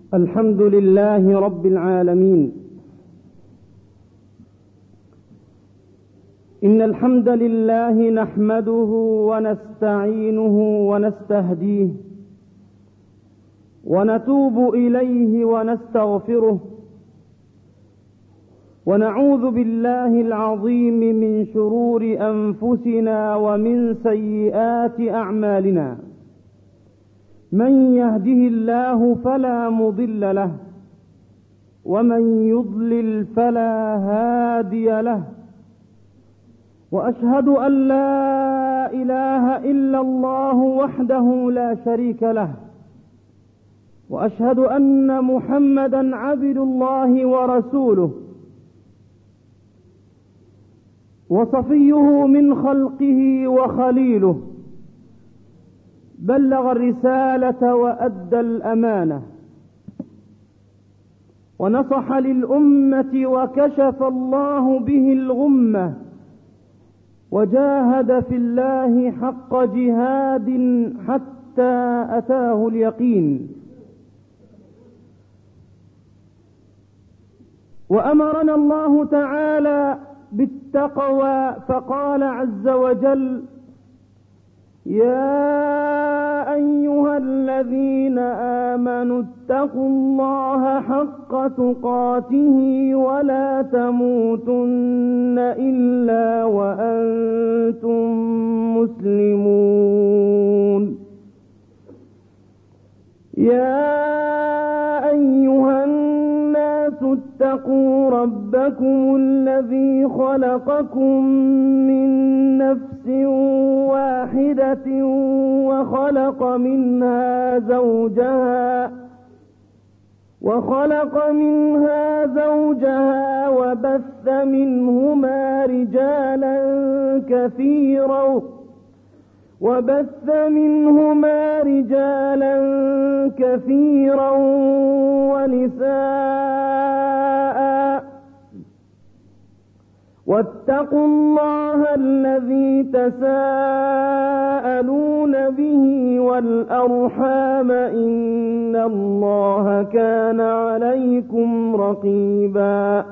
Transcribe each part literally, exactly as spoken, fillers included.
الحمد لله رب العالمين. إن الحمد لله نحمده ونستعينه ونستهديه ونتوب إليه ونستغفره ونعوذ بالله العظيم من شرور أنفسنا ومن سيئات أعمالنا. من يهده الله فلا مضل له ومن يضلل فلا هادي له، وأشهد أن لا إله إلا الله وحده لا شريك له، وأشهد أن محمدا عبد الله ورسوله وصفيه من خلقه وخليله، بلغ الرسالة وأدى الأمانة ونصح للأمة وكشف الله به الغمة، وجاهد في الله حق جهاد حتى أتاه اليقين. وأمرنا الله تعالى بالتقوى فقال عز وجل: يا أيها الذين آمنوا اتقوا الله حق تقاته ولا تموتن إلا وأنتم مسلمون. يا أيها الناس اتقوا ربكم الذي خلقكم من نفس واحدة وخلق منها زوجها وخلق منها زوجها وبث منهما رجالا كثيرا وبث منهما رجالا كثيرا ونساء، واتقوا الله الذي تساءلون به والأرحام إن الله كان عليكم رقيبا.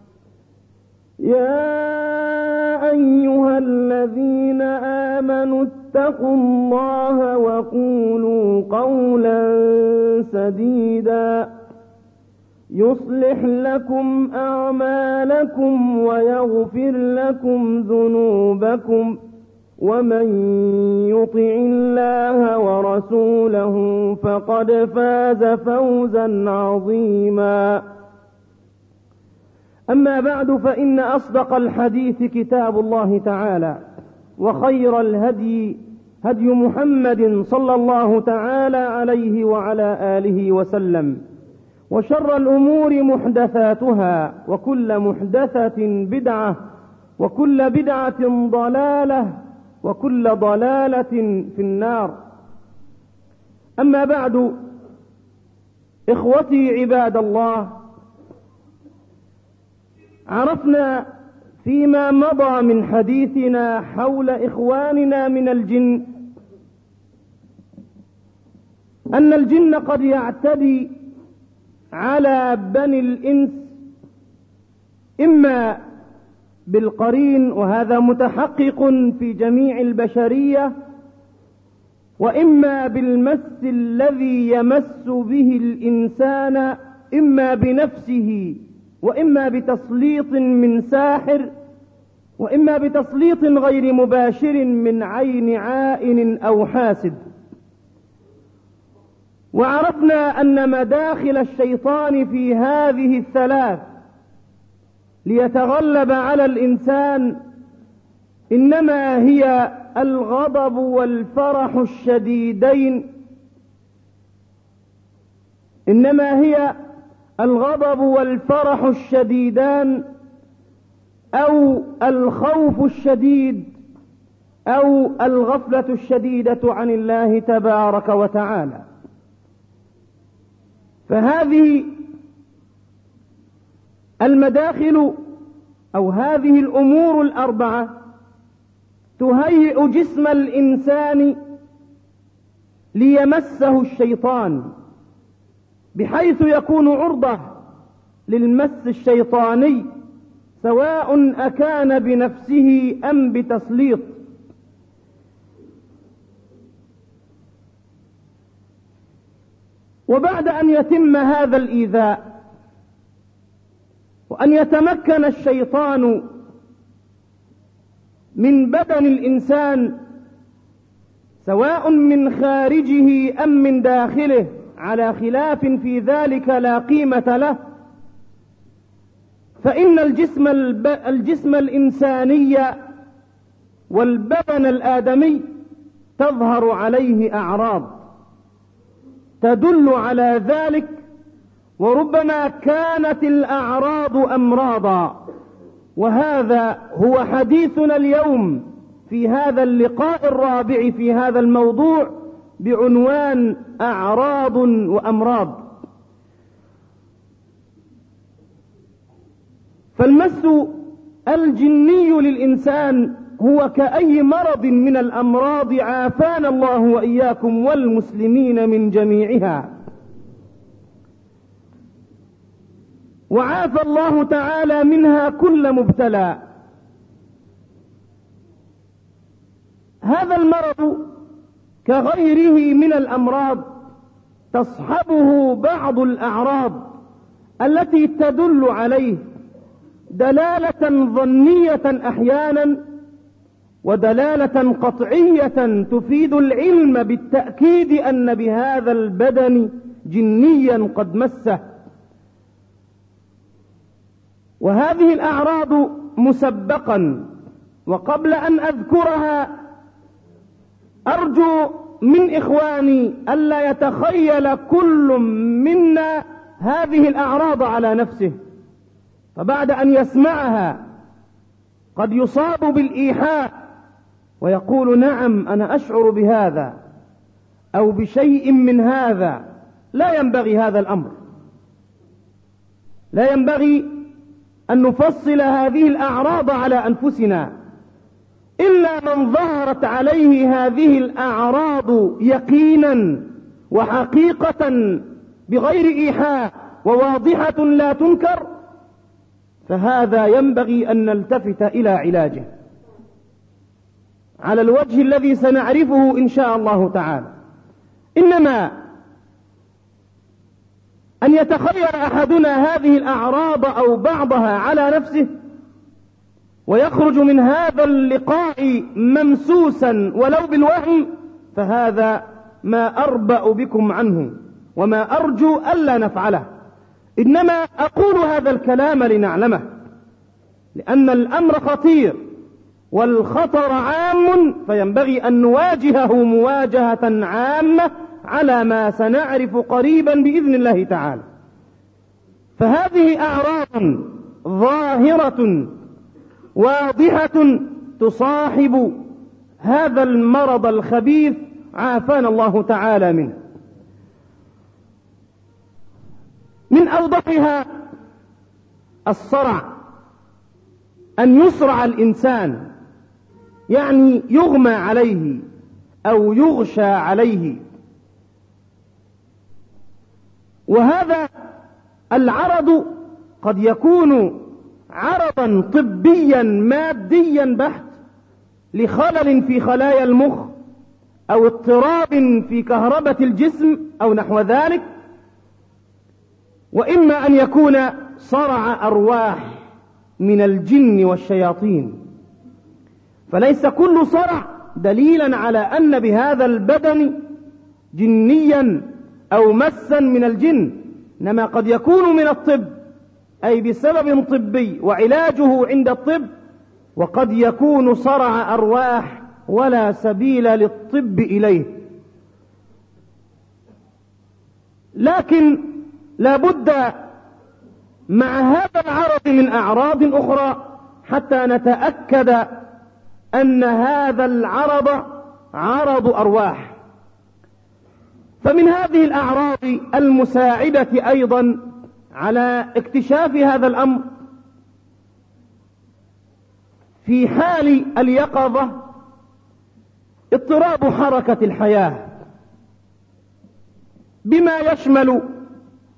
يا أيها الذين آمنوا اتقوا الله وقولوا قولا سديدا يصلح لكم أعمالكم ويغفر لكم ذنوبكم، ومن يطع الله ورسوله فقد فاز فوزا عظيما. أما بعد، فإن أصدق الحديث كتاب الله تعالى، وخير الهدي هدي محمد صلى الله تعالى عليه وعلى آله وسلم، وشر الأمور محدثاتها، وكل محدثة بدعة، وكل بدعة ضلالة، وكل ضلالة في النار. أما بعد، إخوتي عباد الله، عرفنا فيما مضى من حديثنا حول إخواننا من الجن أن الجن قد يعتدي على بني الإنس إما بالقرين، وهذا متحقق في جميع البشرية، وإما بالمس الذي يمس به الإنسان، إما بنفسه، وإما بتسليط من ساحر، وإما بتسليط غير مباشر من عين عائن أو حاسد. وعرفنا أن مداخل الشيطان في هذه الثلاث ليتغلب على الإنسان إنما هي الغضب والفرح الشديدين إنما هي الغضب والفرح الشديدان، أو الخوف الشديد، أو الغفلة الشديدة عن الله تبارك وتعالى. فهذه المداخل أو هذه الأمور الأربعة تهيئ جسم الإنسان ليمسه الشيطان، بحيث يكون عرضة للمس الشيطاني، سواء أكان بنفسه أم بتسليط. وبعد أن يتم هذا الإيذاء وأن يتمكن الشيطان من بدن الإنسان سواء من خارجه أم من داخله، على خلاف في ذلك لا قيمة له، فإن الجسم, الب... الجسم الإنساني والبدن الآدمي تظهر عليه أعراض تدل على ذلك، وربما كانت الأعراض أمراضا. وهذا هو حديثنا اليوم في هذا اللقاء الرابع في هذا الموضوع بعنوان أعراض وأمراض. فالمس الجني للإنسان هو كأي مرض من الأمراض، عافانا الله وإياكم والمسلمين من جميعها. وعافى الله تعالى منها كل مبتلى. هذا المرض كغيره من الأمراض تصحبه بعض الأعراض التي تدل عليه دلالة ظنية أحيانا، ودلالة قطعية تفيد العلم بالتأكيد أن بهذا البدن جنيا قد مسه. وهذه الأعراض مسبقا، وقبل أن أذكرها أرجو من إخواني ألا يتخيل كل منا هذه الأعراض على نفسه، فبعد أن يسمعها قد يصاب بالإيحاء ويقول نعم أنا أشعر بهذا أو بشيء من هذا. لا ينبغي هذا الأمر، لا ينبغي أن نفصل هذه الأعراض على أنفسنا إلا من ظهرت عليه هذه الأعراض يقينا وحقيقة بغير إيحاء وواضحة لا تنكر، فهذا ينبغي أن نلتفت إلى علاجه على الوجه الذي سنعرفه إن شاء الله تعالى. إنما أن يتخيل أحدنا هذه الأعراض أو بعضها على نفسه ويخرج من هذا اللقاء ممسوسا ولو بالوهم، فهذا ما أربأ بكم عنه وما أرجو ألا نفعله. إنما أقول هذا الكلام لنعلمه، لأن الأمر خطير والخطر عام، فينبغي أن نواجهه مواجهة عامة على ما سنعرف قريبا بإذن الله تعالى. فهذه أعراض ظاهرة واضحة تصاحب هذا المرض الخبيث، عافانا الله تعالى منه. من أوضحها الصرع، أن يصرع الإنسان، يعني يغمى عليه أو يغشى عليه. وهذا العرض قد يكون عرضا طبيا ماديا بحت لخلل في خلايا المخ أو اضطراب في كهربة الجسم أو نحو ذلك، وإما أن يكون صرع أرواح من الجن والشياطين. فليس كل صرع دليلا على أن بهذا البدن جنيا أو مسا من الجن، إنما قد يكون من الطب، أي بسبب طبي وعلاجه عند الطب، وقد يكون صرع أرواح ولا سبيل للطب إليه. لكن لا بد مع هذا العرض من أعراض أخرى حتى نتأكد أن هذا العرض عرض أرواح. فمن هذه الأعراض المساعدة أيضا على اكتشاف هذا الأمر في حال اليقظة اضطراب حركة الحياة، بما يشمل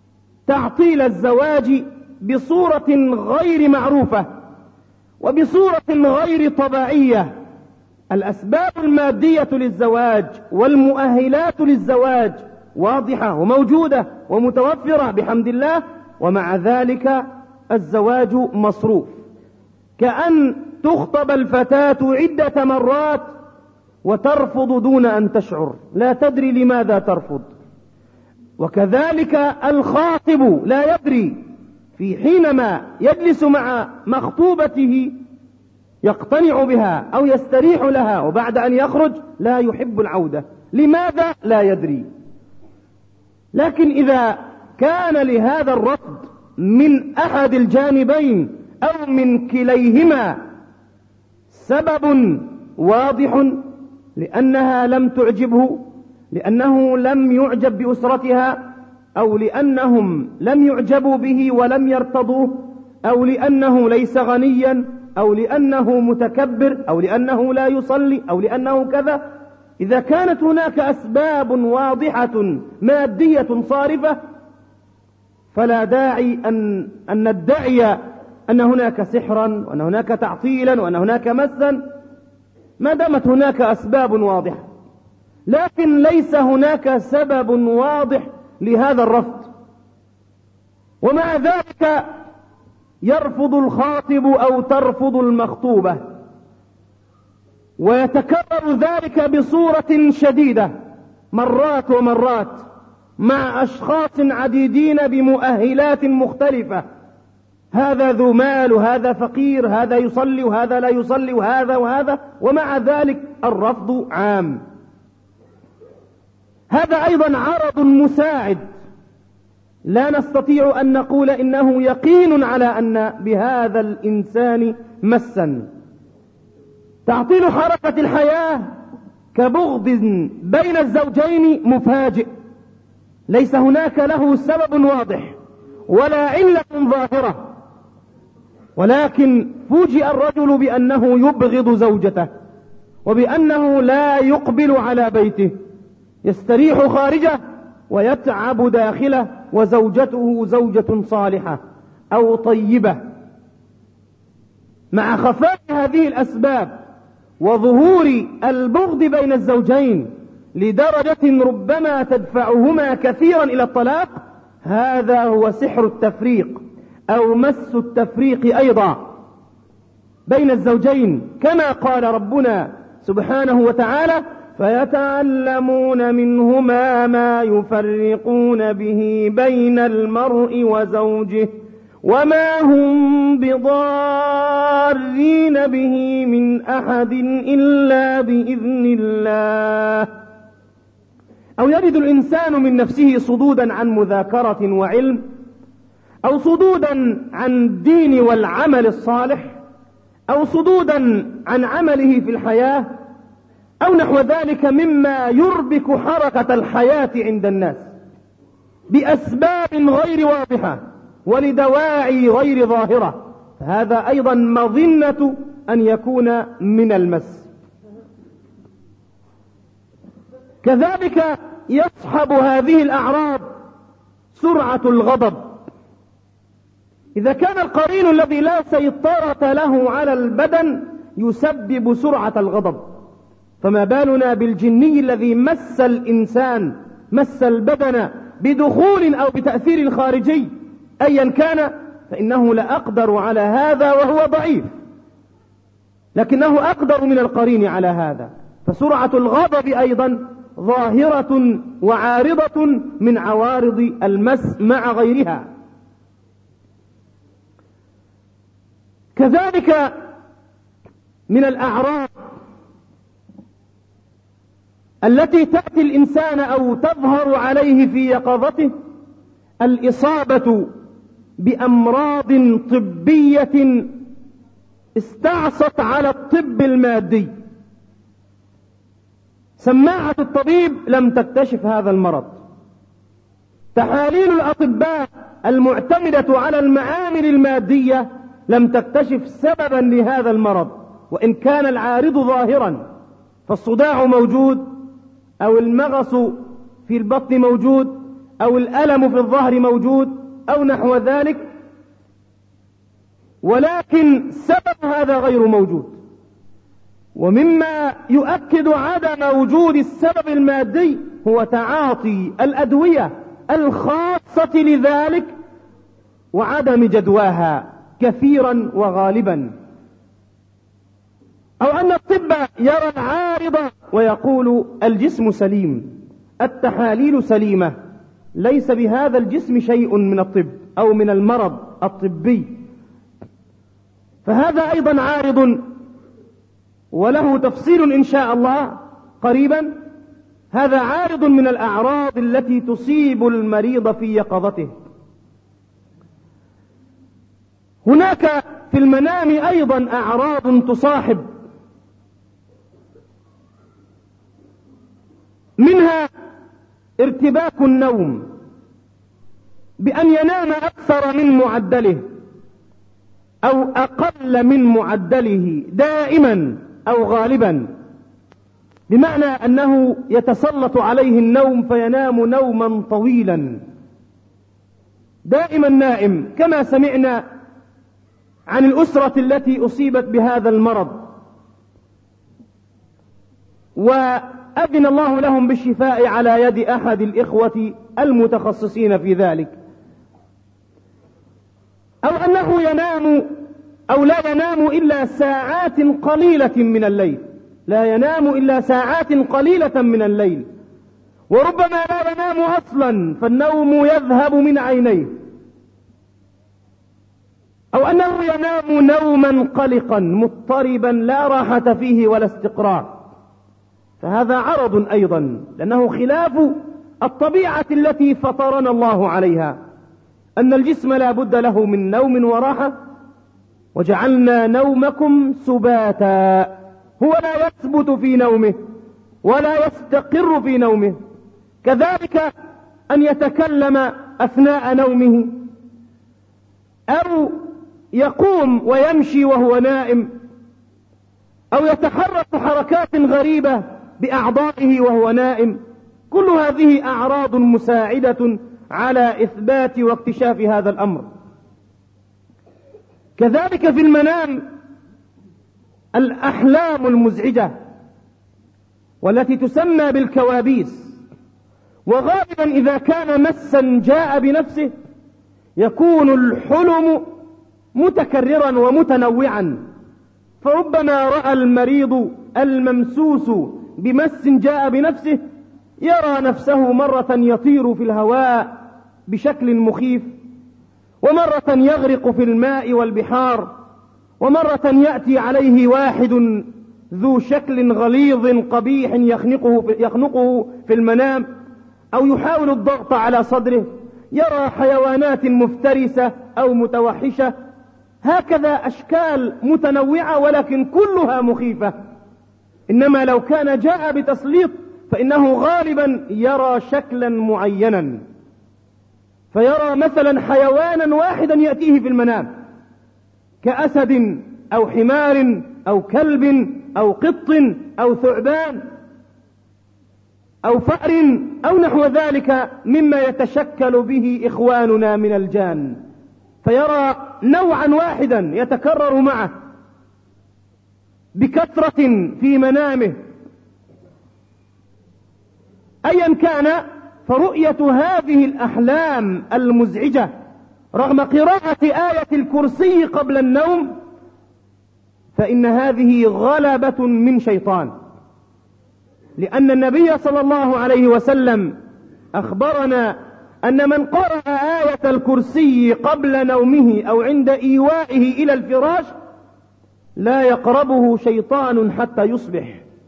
تعطيل الزواج بصورة غير معروفة وبصورة غير طبيعية. الأسباب المادية للزواج والمؤهلات للزواج واضحة وموجودة ومتوفرة بحمد الله، ومع ذلك الزواج مصروف، كأن تخطب الفتاة عدة مرات وترفض دون أن تشعر، لا تدري لماذا ترفض. وكذلك الخاطب لا يدري، في حينما يجلس مع مخطوبته يقتنع بها أو يستريح لها، وبعد أن يخرج لا يحب العودة، لماذا لا يدري. لكن إذا كان لهذا الرفض من أحد الجانبين أو من كليهما سبب واضح، لأنها لم تعجبه، لأنه لم يعجب بأسرتها، أو لأنهم لم يعجبوا به ولم يرتضوه، أو لأنه ليس غنيا، أو لأنه متكبر، أو لأنه لا يصلي، أو لأنه كذا، إذا كانت هناك أسباب واضحة مادية صارفة فلا داعي أن, أن ندعي أن هناك سحرا وأن هناك تعطيلا وأن هناك مسا، ما دامت هناك أسباب واضحة. لكن ليس هناك سبب واضح لهذا الرفض، ومع ذلك يرفض الخاطب أو ترفض المخطوبة، ويتكرر ذلك بصورة شديدة مرات ومرات مع أشخاص عديدين بمؤهلات مختلفة، هذا ذو مال وهذا فقير، هذا يصلي وهذا لا يصلي، وهذا وهذا، ومع ذلك الرفض عام. هذا أيضا عرض مساعد، لا نستطيع أن نقول إنه يقين على أن بهذا الإنسان مسا. تعطيل حركة الحياة كبغض بين الزوجين مفاجئ، ليس هناك له سبب واضح ولا علة ظاهرة، ولكن فوجئ الرجل بأنه يبغض زوجته، وبأنه لا يقبل على بيته، يستريح خارجه ويتعب داخله، وزوجته زوجة صالحة أو طيبة. مع خفاء هذه الأسباب وظهور البغض بين الزوجين لدرجة ربما تدفعهما كثيرا إلى الطلاق، هذا هو سحر التفريق أو مس التفريق أيضا بين الزوجين، كما قال ربنا سبحانه وتعالى: فيتعلمون منهما ما يفرقون به بين المرء وزوجه وما هم بضارين به من أحد إلا بإذن الله. أو يجد الإنسان من نفسه صدودا عن مذاكرة وعلم، أو صدودا عن الدين والعمل الصالح، أو صدودا عن عمله في الحياة، أو نحو ذلك مما يربك حركة الحياة عند الناس بأسباب غير واضحة ولدواعي غير ظاهرة، فهذا أيضا مظنة أن يكون من المس. كذلك يصحب هذه الأعراض سرعة الغضب. إذا كان القرين الذي لا سيطرة له على البدن يسبب سرعة الغضب، فما بالنا بالجني الذي مس الإنسان، مس البدن بدخول أو بتأثير خارجي أيا كان، فإنه لأقدر على هذا وهو ضعيف، لكنه أقدر من القرين على هذا. فسرعة الغضب أيضا ظاهرة وعارضة من عوارض المس مع غيرها. كذلك من الأعراض التي تأتي الإنسان أو تظهر عليه في يقظته الإصابة بأمراض طبية استعصت على الطب المادي. سماعة الطبيب لم تكتشف هذا المرض، تحاليل الأطباء المعتمدة على المعامل المادية لم تكتشف سببا لهذا المرض، وإن كان العارض ظاهرا، فالصداع موجود، أو المغص في البطن موجود، أو الألم في الظهر موجود، أو نحو ذلك، ولكن سبب هذا غير موجود. ومما يؤكد عدم وجود السبب المادي هو تعاطي الأدوية الخاصة لذلك وعدم جدواها كثيرا وغالبا، أو أن الطب يرى العارض ويقول الجسم سليم، التحاليل سليمة، ليس بهذا الجسم شيء من الطب أو من المرض الطبي، فهذا أيضا عارض وله تفصيل إن شاء الله قريبا. هذا عارض من الأعراض التي تصيب المريض في يقظته. هناك في المنام أيضا أعراض تصاحب، منها ارتباك النوم بأن ينام أكثر من معدله أو أقل من معدله دائما أو غالبا، بمعنى أنه يتسلط عليه النوم فينام نوما طويلا، دائما نائم، كما سمعنا عن الأسرة التي أصيبت بهذا المرض وأذن الله لهم بالشفاء على يد أحد الإخوة المتخصصين في ذلك. أو أنه ينام أو لا ينام إلا ساعات قليلة من الليل، لا ينام إلا ساعات قليلة من الليل، وربما لا ينام أصلا فالنوم يذهب من عينيه. أو أنه ينام نوما قلقا مضطربا لا راحة فيه ولا استقرار، فهذا عرض أيضا، لأنه خلاف الطبيعة التي فطرنا الله عليها، أن الجسم لا بد له من نوم وراحة، وجعلنا نومكم سباتا، هو لا يثبت في نومه ولا يستقر في نومه. كذلك أن يتكلم أثناء نومه، أو يقوم ويمشي وهو نائم، أو يتحرك حركات غريبة بأعضائه وهو نائم. كل هذه أعراض مساعدة على إثبات واكتشاف هذا الأمر. كذلك في المنام الأحلام المزعجة والتي تسمى بالكوابيس، وغالبا إذا كان مسا جاء بنفسه يكون الحلم متكررا ومتنوعا، فربما رأى المريض الممسوس بمس جاء بنفسه يرى نفسه مرة يطير في الهواء بشكل مخيف، ومرة يغرق في الماء والبحار، ومرة يأتي عليه واحد ذو شكل غليظ قبيح يخنقه في, يخنقه في المنام، أو يحاول الضغط على صدره، يرى حيوانات مفترسة أو متوحشة، هكذا أشكال متنوعة ولكن كلها مخيفة. إنما لو كان جاء بتسليط فإنه غالبا يرى شكلا معينا، فيرى مثلا حيوانا واحدا يأتيه في المنام كأسد أو حمار أو كلب أو قط أو ثعبان أو فأر أو نحو ذلك مما يتشكل به إخواننا من الجان، فيرى نوعا واحدا يتكرر معه بكثرة في منامه. أيا كان، فرؤية هذه الأحلام المزعجة رغم قراءة آية الكرسي قبل النوم فإن هذه غلبة من شيطان، لأن النبي صلى الله عليه وسلم أخبرنا أن من قرأ آية الكرسي قبل نومه أو عند إيوائه إلى الفراش لا يقربه شيطان حتى يصبح.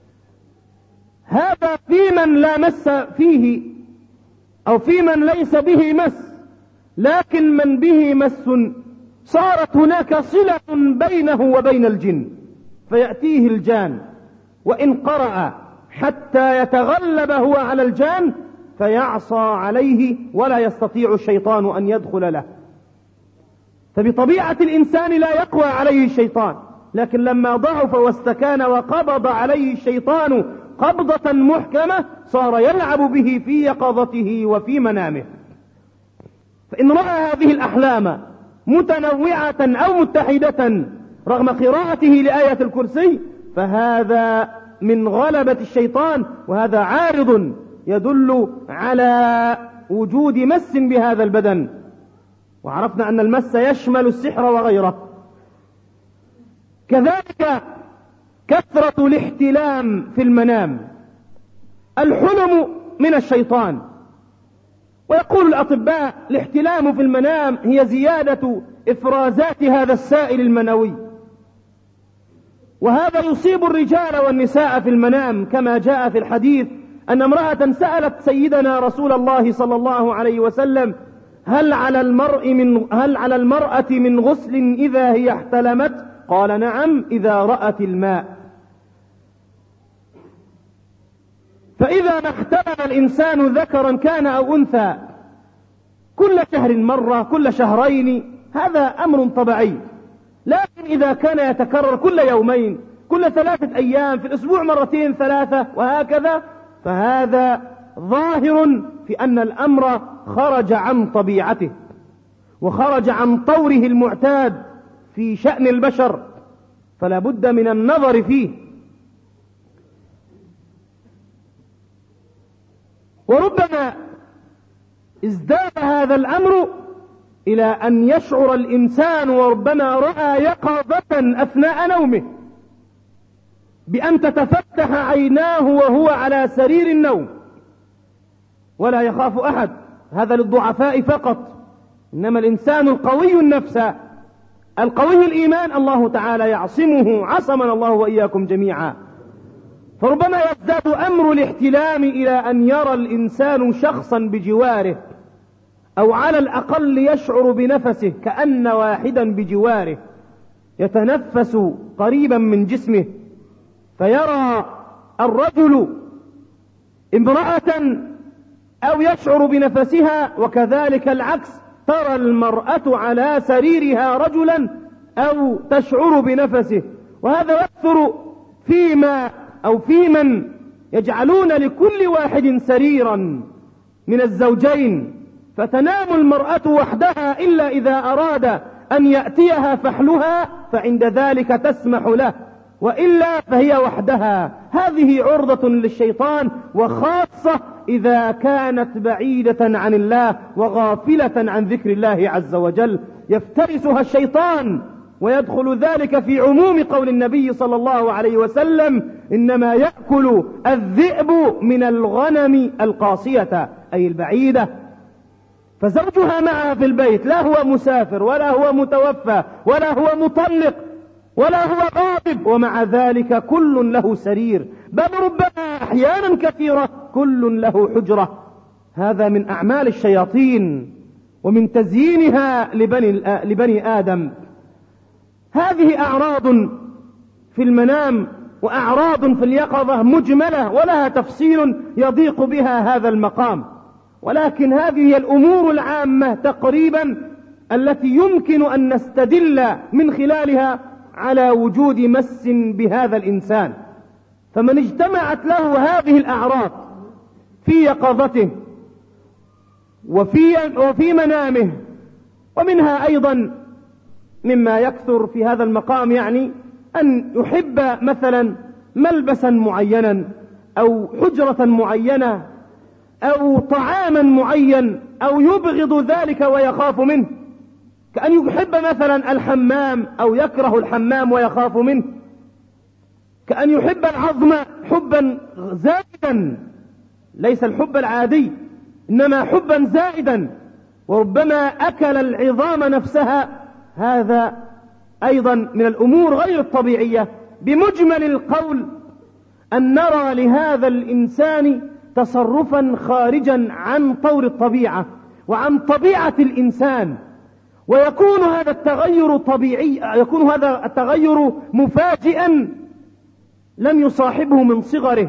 هذا في من لا مس فيه أو في من ليس به مس، لكن من به مس صارت هناك صلة بينه وبين الجن، فيأتيه الجان، وإن قرأ حتى يتغلب هو على الجان فيعصى عليه ولا يستطيع الشيطان أن يدخل له. فبطبيعة الإنسان لا يقوى عليه الشيطان، لكن لما ضعف واستكان وقبض عليه الشيطان قبضة محكمة صار يلعب به في يقظته وفي منامه. فإن رأى هذه الأحلام متنوعة أو متحدة رغم قراءته لآية الكرسي فهذا من غلبة الشيطان، وهذا عارض يدل على وجود مس بهذا البدن. وعرفنا أن المس يشمل السحر وغيره. كذلك كثرة الاحتلام في المنام، الحلم من الشيطان. ويقول الأطباء الاحتلام في المنام هي زيادة إفرازات هذا السائل المنوي، وهذا يصيب الرجال والنساء في المنام، كما جاء في الحديث أن امرأة سألت سيدنا رسول الله صلى الله عليه وسلم: هل على المرء من هل على المرأة من غسل إذا هي احتلمت؟ قال: نعم، إذا رأت الماء. فإذا ما احتلم الإنسان ذكرا كان أو أنثى كل شهر مرة، كل شهرين، هذا أمر طبيعي. لكن إذا كان يتكرر كل يومين، كل ثلاثة أيام، في الأسبوع مرتين ثلاثة وهكذا، فهذا ظاهر في أن الأمر خرج عن طبيعته وخرج عن طوره المعتاد في شأن البشر، فلا بد من النظر فيه. وربما ازداد هذا الأمر إلى أن يشعر الإنسان، وربما رأى يقظة أثناء نومه، بأن تتفتح عيناه وهو على سرير النوم ولا يخاف أحد. هذا للضعفاء فقط، إنما الإنسان القوي النفس القوي الإيمان الله تعالى يعصمه، عصمنا الله وإياكم جميعا. فربما يزداد أمر الاحتلام إلى أن يرى الإنسان شخصا بجواره، أو على الأقل يشعر بنفسه كأن واحدا بجواره يتنفس قريبا من جسمه، فيرى الرجل امرأة أو يشعر بنفسها، وكذلك العكس، ترى المرأة على سريرها رجلا أو تشعر بنفسه. وهذا يكثر فيما أو في من يجعلون لكل واحد سريرا من الزوجين، فتنام المرأة وحدها إلا إذا أراد أن يأتيها فحلها، فعند ذلك تسمح له، وإلا فهي وحدها. هذه عرضة للشيطان، وخاصة إذا كانت بعيدة عن الله وغافلة عن ذكر الله عز وجل، يفترسها الشيطان. ويدخل ذلك في عموم قول النبي صلى الله عليه وسلم: إنما يأكل الذئب من الغنم القاصية، أي البعيدة. فزوجها معها في البيت، لا هو مسافر ولا هو متوفى ولا هو مطلق ولا هو غاضب، ومع ذلك كل له سرير، بل ربما أحيانا كثيرة كل له حجرة. هذا من أعمال الشياطين ومن تزيينها لبني, لبني آدم. هذه أعراض في المنام وأعراض في اليقظة مجملة ولها تفصيل يضيق بها هذا المقام، ولكن هذه هي الأمور العامة تقريبا التي يمكن أن نستدل من خلالها على وجود مس بهذا الإنسان. فمن اجتمعت له هذه الأعراض في يقظته وفي, وفي منامه، ومنها أيضا مما يكثر في هذا المقام، يعني أن يحب مثلا ملبسا معينا أو حجرة معينة أو طعاما معين، أو يبغض ذلك ويخاف منه، كأن يحب مثلا الحمام أو يكره الحمام ويخاف منه، كأن يحب العظم حبا زائدا، ليس الحب العادي إنما حبا زائدا، وربما أكل العظام نفسها. هذا أيضا من الأمور غير الطبيعية. بمجمل القول أن نرى لهذا الإنسان تصرفا خارجا عن طور الطبيعة وعن طبيعة الإنسان، ويكون هذا التغير طبيعي، يكون هذا التغير مفاجئا لم يصاحبه من صغره،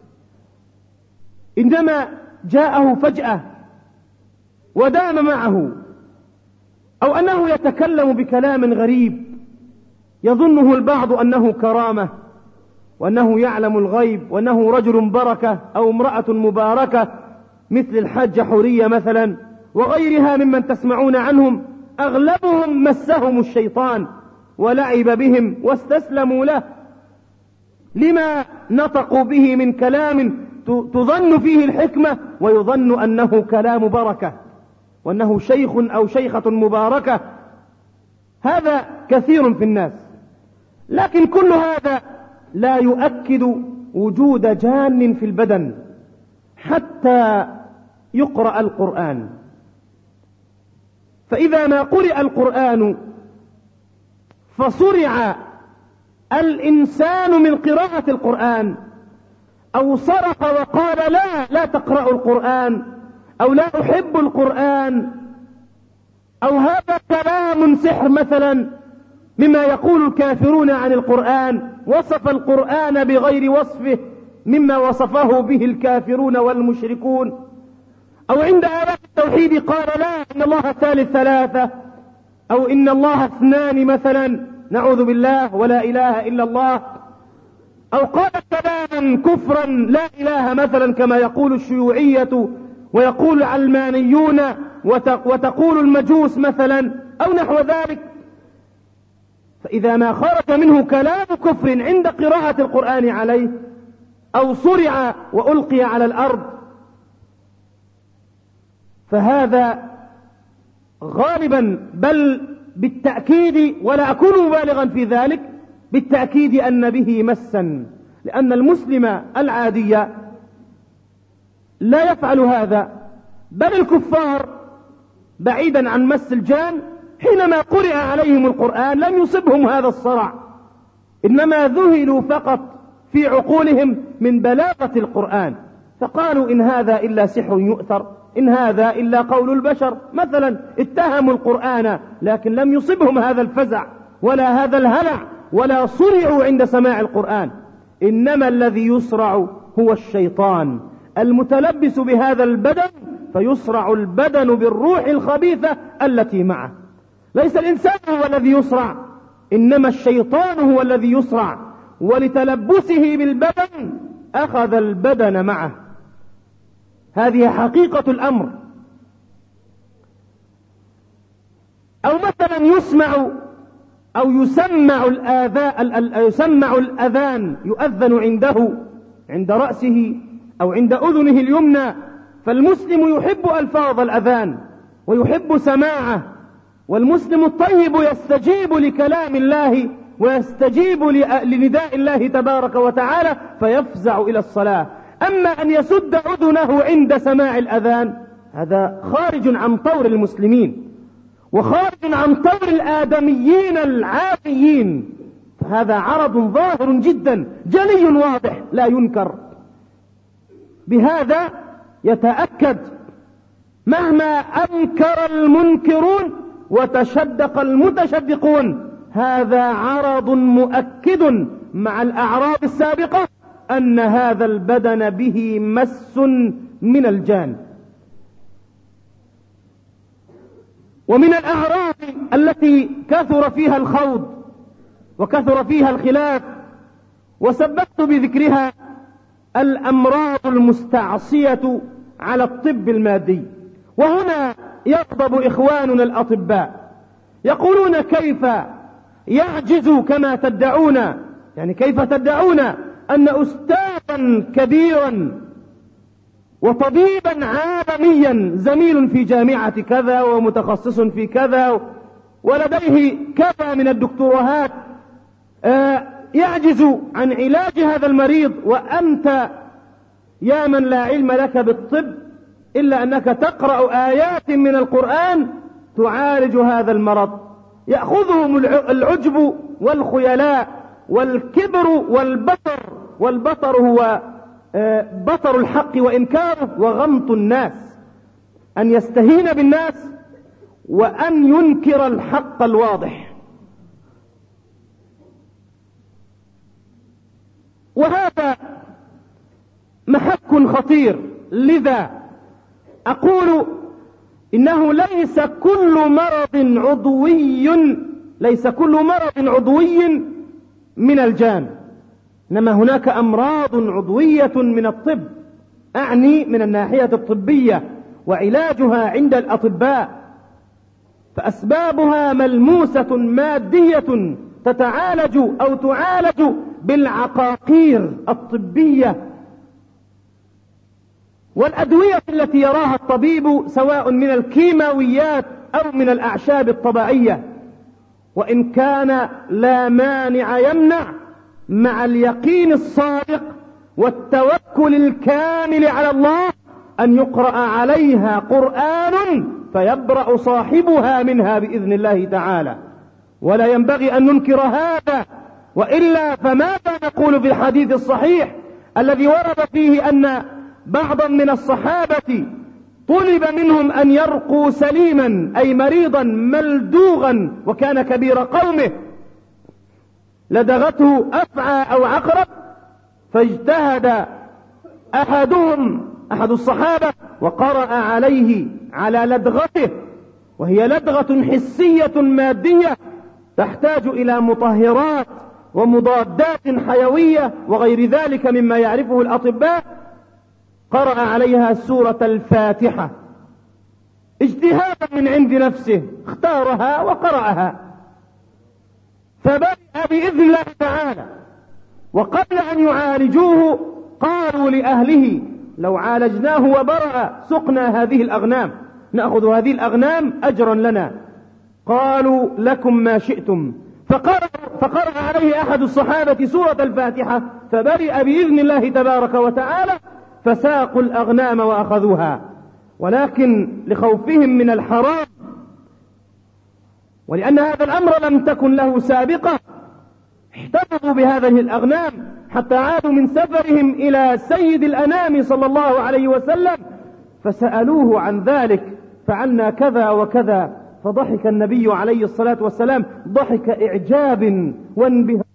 إنما جاءه فجأة ودام معه، أو أنه يتكلم بكلام غريب يظنه البعض أنه كرامة وأنه يعلم الغيب وأنه رجل بركة أو امرأة مباركة مثل الحاجة حورية مثلا، وغيرها ممن تسمعون عنهم أغلبهم مسهم الشيطان ولعب بهم واستسلموا له، لما نطقوا به من كلام تظن فيه الحكمة ويظن أنه كلام بركة وأنه شيخ أو شيخة مباركة. هذا كثير في الناس، لكن كل هذا لا يؤكد وجود جان في البدن حتى يقرأ القرآن. فإذا ما قرأ القرآن فصرع الإنسان من قراءة القرآن، أو صرخ وقال لا لا تقرأوا القرآن، أو لا أحب القرآن، أو هذا كلام سحر مثلا مما يقول الكافرون عن القرآن، وصف القرآن بغير وصفه مما وصفه به الكافرون والمشركون، أو عند آيات التوحيد قال لا إن الله ثالث ثلاثة، أو إن الله اثنان مثلا نعوذ بالله ولا إله إلا الله، أو قال كلاما كفرا لا إله مثلا كما يقول الشيوعية ويقول العلمانيون وتقول المجوس مثلا أو نحو ذلك. فإذا ما خرج منه كلام كفر عند قراءة القرآن عليه أو صرع وألقي على الأرض فهذا غالبا بل بالتأكيد، ولا أكون مبالغا في ذلك، بالتأكيد أن به مسا، لأن المسلم العادي لا يفعل هذا، بل الكفار بعيدا عن مس الجان حينما قرئ عليهم القرآن لم يصبهم هذا الصرع، إنما ذهلوا فقط في عقولهم من بلاغة القرآن، فقالوا إن هذا إلا سحر يؤثر، إن هذا إلا قول البشر مثلا. اتهموا القرآن لكن لم يصبهم هذا الفزع ولا هذا الهلع ولا صرعوا عند سماع القرآن. إنما الذي يصرع هو الشيطان المتلبس بهذا البدن، فيصرع البدن بالروح الخبيثة التي معه. ليس الإنسان هو الذي يصرع، إنما الشيطان هو الذي يصرع، ولتلبسه بالبدن أخذ البدن معه. هذه حقيقة الأمر. أو مثلا يسمع أو يسمع الآذان يسمع الأذان يؤذن عنده عند رأسه أو عند أذنه اليمنى، فالمسلم يحب ألفاظ الأذان ويحب سماعه، والمسلم الطيب يستجيب لكلام الله ويستجيب لنداء الله تبارك وتعالى فيفزع إلى الصلاة. أما أن يسد أذنه عند سماع الأذان هذا خارج عن طور المسلمين وخارج عن طور الآدميين العافيين، فهذا عرض ظاهر جدا جلي واضح لا ينكر. بهذا يتأكد مهما أنكر المنكرون وتشدق المتشدقون، هذا عرض مؤكد مع الأعراض السابقة أن هذا البدن به مس من الجان. ومن الأعراض التي كثر فيها الخوض وكثر فيها الخلاف وسبقت بذكرها الأمراض المستعصية على الطب المادي. وهنا يغضب إخواننا الأطباء، يقولون كيف يعجز كما تدعون، يعني كيف تدعون أن أستاذا كبيرا وطبيبا عالميا زميل في جامعة كذا ومتخصص في كذا ولديه كذا من الدكتوراهات يعجز عن علاج هذا المريض، وأنت يا من لا علم لك بالطب إلا أنك تقرأ آيات من القرآن تعالج هذا المرض. يأخذهم العجب والخيلاء والكبر والبطر، والبطر هو بطر الحق وإنكاره وغمط الناس، أن يستهين بالناس وأن ينكر الحق الواضح. وهذا محك خطير. لذا أقول إنه ليس كل مرض عضوي ليس كل مرض عضوي من الجان، إنما هناك أمراض عضوية من الطب، أعني من الناحية الطبية، وعلاجها عند الأطباء، فأسبابها ملموسة مادية تتعالج أو تعالج بالعقاقير الطبية والأدوية التي يراها الطبيب، سواء من الكيماويات أو من الأعشاب الطبيعية. وإن كان لا مانع يمنع مع اليقين الصادق والتوكل الكامل على الله أن يقرأ عليها قرآن فيبرأ صاحبها منها بإذن الله تعالى، ولا ينبغي أن ننكر هذا، وإلا فماذا نقول في الحديث الصحيح الذي ورد فيه أن بعضا من الصحابة طلب منهم أن يرقوا سليما، أي مريضا ملدوغا وكان كبير قومه لدغته أفعى أو عقرب، فاجتهد أحدهم أحد الصحابة وقرأ عليه على لدغته، وهي لدغة حسية مادية تحتاج إلى مطهرات ومضادات حيوية وغير ذلك مما يعرفه الأطباء، قرأ عليها سورة الفاتحة اجتهادا من عند نفسه، اختارها وقرأها فبرئ بإذن الله تعالى. وقبل أن يعالجوه قالوا لأهله لو عالجناه وبرأ سقنا هذه الأغنام، نأخذ هذه الأغنام أجرا لنا. قالوا لكم ما شئتم، فقرأ, فقرأ عليه أحد الصحابة سورة الفاتحة فبرئ بإذن الله تبارك وتعالى، فساقوا الأغنام وأخذوها. ولكن لخوفهم من الحرام ولأن هذا الأمر لم تكن له سابقة احتفظوا بهذه الأغنام حتى عادوا من سفرهم إلى سيد الأنام صلى الله عليه وسلم فسألوه عن ذلك، فعلنا كذا وكذا، فضحك النبي عليه الصلاة والسلام ضحك إعجاب وانبهار.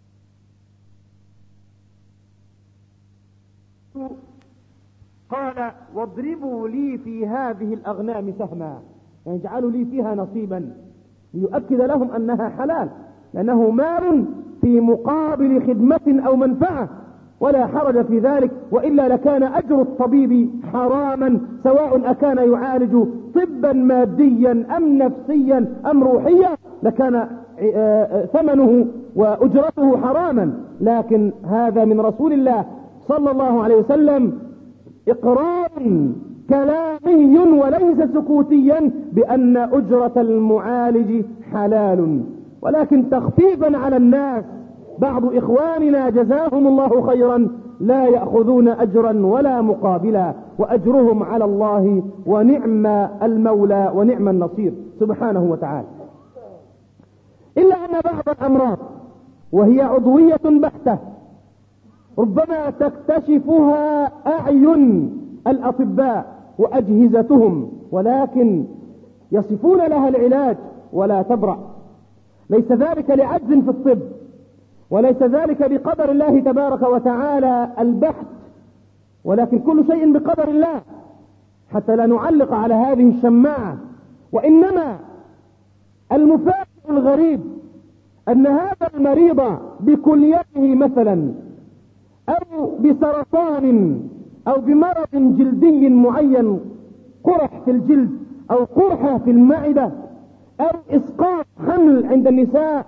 قال واضربوا لي في هذه الأغنام سهما، يعني اجعلوا لي فيها نصيبا، ليؤكد لهم أنها حلال، لأنه مال في مقابل خدمة أو منفعة ولا حرج في ذلك، وإلا لكان أجر الطبيب حراما، سواء أكان يعالج طبا ماديا أم نفسيا أم روحيا، لكان ثمنه وأجرته حراما. لكن هذا من رسول الله صلى الله عليه وسلم إقرار كلامي وليس سكوتيا بأن أجرة المعالج حلال. ولكن تخفيفا على الناس بعض إخواننا جزاهم الله خيرا لا يأخذون أجرا ولا مقابلا، وأجرهم على الله، ونعم المولى ونعم النصير سبحانه وتعالى. إلا أن بعض الأمراض وهي عضوية بحتة ربما تكتشفها أعين الأطباء وأجهزتهم، ولكن يصفون لها العلاج ولا تبرأ. ليس ذلك لعجز في الطب، وليس ذلك بقدر الله تبارك وتعالى البحث، ولكن كل شيء بقدر الله، حتى لا نعلق على هذه الشماعة. وإنما المفاجئ الغريب أن هذا المريض بكليته مثلا أو بسرطان أو بمرض جلدي معين، قرح في الجلد أو قرحة في المعدة أو إسقاط حمل عند النساء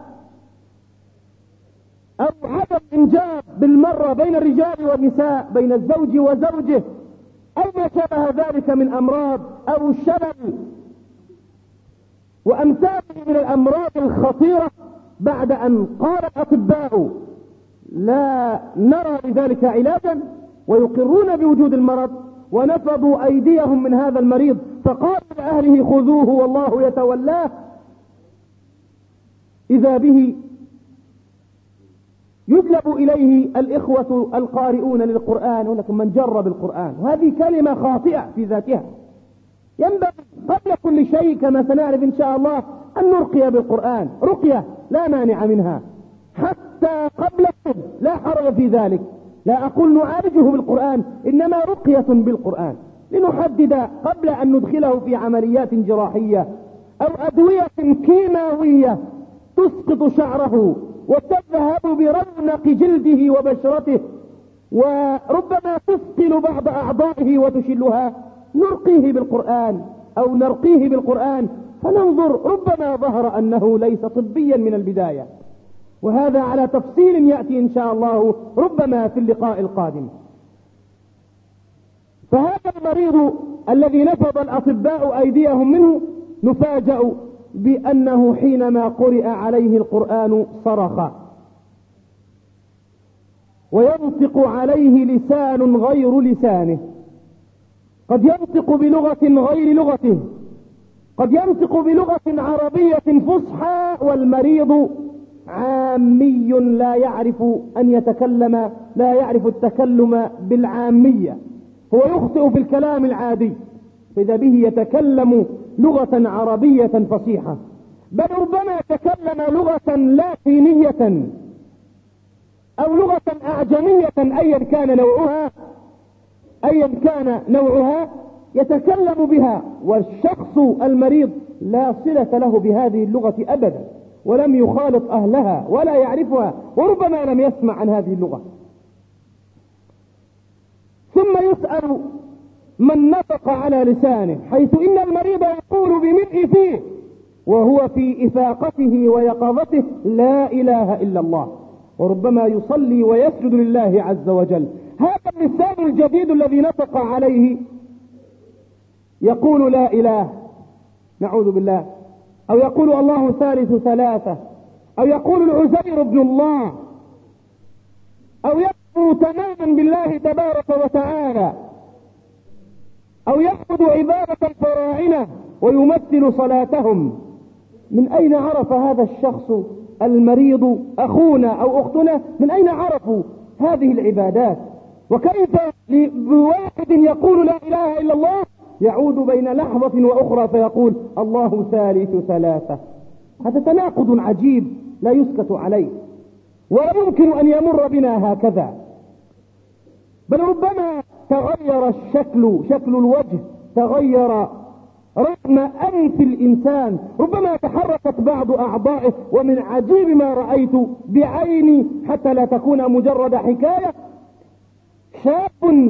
أو عدم إنجاب بالمرة بين الرجال والنساء، بين الزوج وزوجه، أو ما شابه ذلك من أمراض أو الشلل وأمثاله من الأمراض الخطيرة، بعد أن قال الأطباء لا نرى لذلك علاجا ويقرون بوجود المرض، ونفضوا أيديهم من هذا المريض فقالوا لأهله خذوه والله يتولاه، إذا به يجلب إليه الإخوة القارئون للقرآن، ولكن من جرب القرآن، وهذه كلمة خاطئة في ذاتها. ينبغي قبل كل شيء كما سنعرف إن شاء الله أن نرقي بالقرآن، رقية لا مانع منها، حتى قبل لا حرج في ذلك. لا أقول نعالجه بالقرآن، إنما رقية بالقرآن، لنحدد قبل أن ندخله في عمليات جراحية أو أدوية كيماوية تسقط شعره وتذهب برونق جلده وبشرته، وربما تثقل بعض أعضائه وتشلها. نرقيه بالقرآن أو نرقيه بالقرآن فننظر، ربما ظهر أنه ليس طبيا من البداية، وهذا على تفصيل يأتي إن شاء الله ربما في اللقاء القادم. فهذا المريض الذي نفض الأطباء أيديهم منه نفاجأ بأنه حينما قرئ عليه القرآن صرخ، وينطق عليه لسان غير لسانه، قد ينطق بلغة غير لغته، قد ينطق بلغة عربية فصحى والمريض عامي لا يعرف أن يتكلم، لا يعرف التكلم بالعامية، هو يخطئ في الكلام العادي، فإذا به يتكلم لغة عربية فصيحة، بل ربما تكلم لغة لاتينية أو لغة أعجمية أيا كان نوعها، أيا كان نوعها يتكلم بها، والشخص المريض لا صلة له بهذه اللغة أبدا، ولم يخالط أهلها ولا يعرفها، وربما لم يسمع عن هذه اللغة. ثم يسأل من نطق على لسانه، حيث إن المريض يقول بملء فيه وهو في إفاقته ويقظته لا إله إلا الله، وربما يصلي ويسجد لله عز وجل. هذا اللسان الجديد الذي نطق عليه يقول لا إله، نعوذ بالله، أو يقول الله ثالث ثلاثة، أو يقول العزير ابن الله، أو يكفر تماما بالله تبارك وتعالى، أو يعبد عبادة الفراعنة ويمثل صلاتهم. من أين عرف هذا الشخص المريض أخونا أو أختنا، من أين عرفوا هذه العبادات؟ وكيف بواحد يقول لا إله إلا الله يعود بين لحظة وأخرى فيقول الله ثالث ثلاثة؟ هذا تناقض عجيب لا يسكت عليه، ولا يمكن أن يمر بنا هكذا، بل ربما تغير الشكل، شكل الوجه تغير رغم أنف الإنسان، ربما تحركت بعض أعضائه. ومن عجيب ما رأيت بعيني حتى لا تكون مجرد حكاية، شاب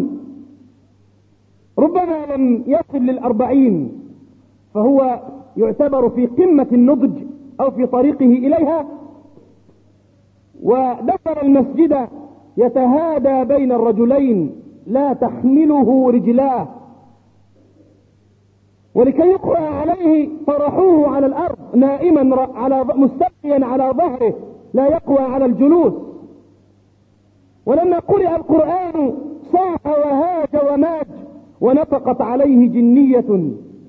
ربما لم يصل للأربعين، فهو يعتبر في قمة النضج أو في طريقه إليها، ودخل المسجد يتهادى بين الرجلين لا تحمله رجلاه، ولكي يقرأ عليه طرحوه على الأرض نائما على مستلقيا على ظهره لا يقوى على الجلوس. ولما قرأ القرآن صاح وهاج وماج، ونطقت عليه جنية،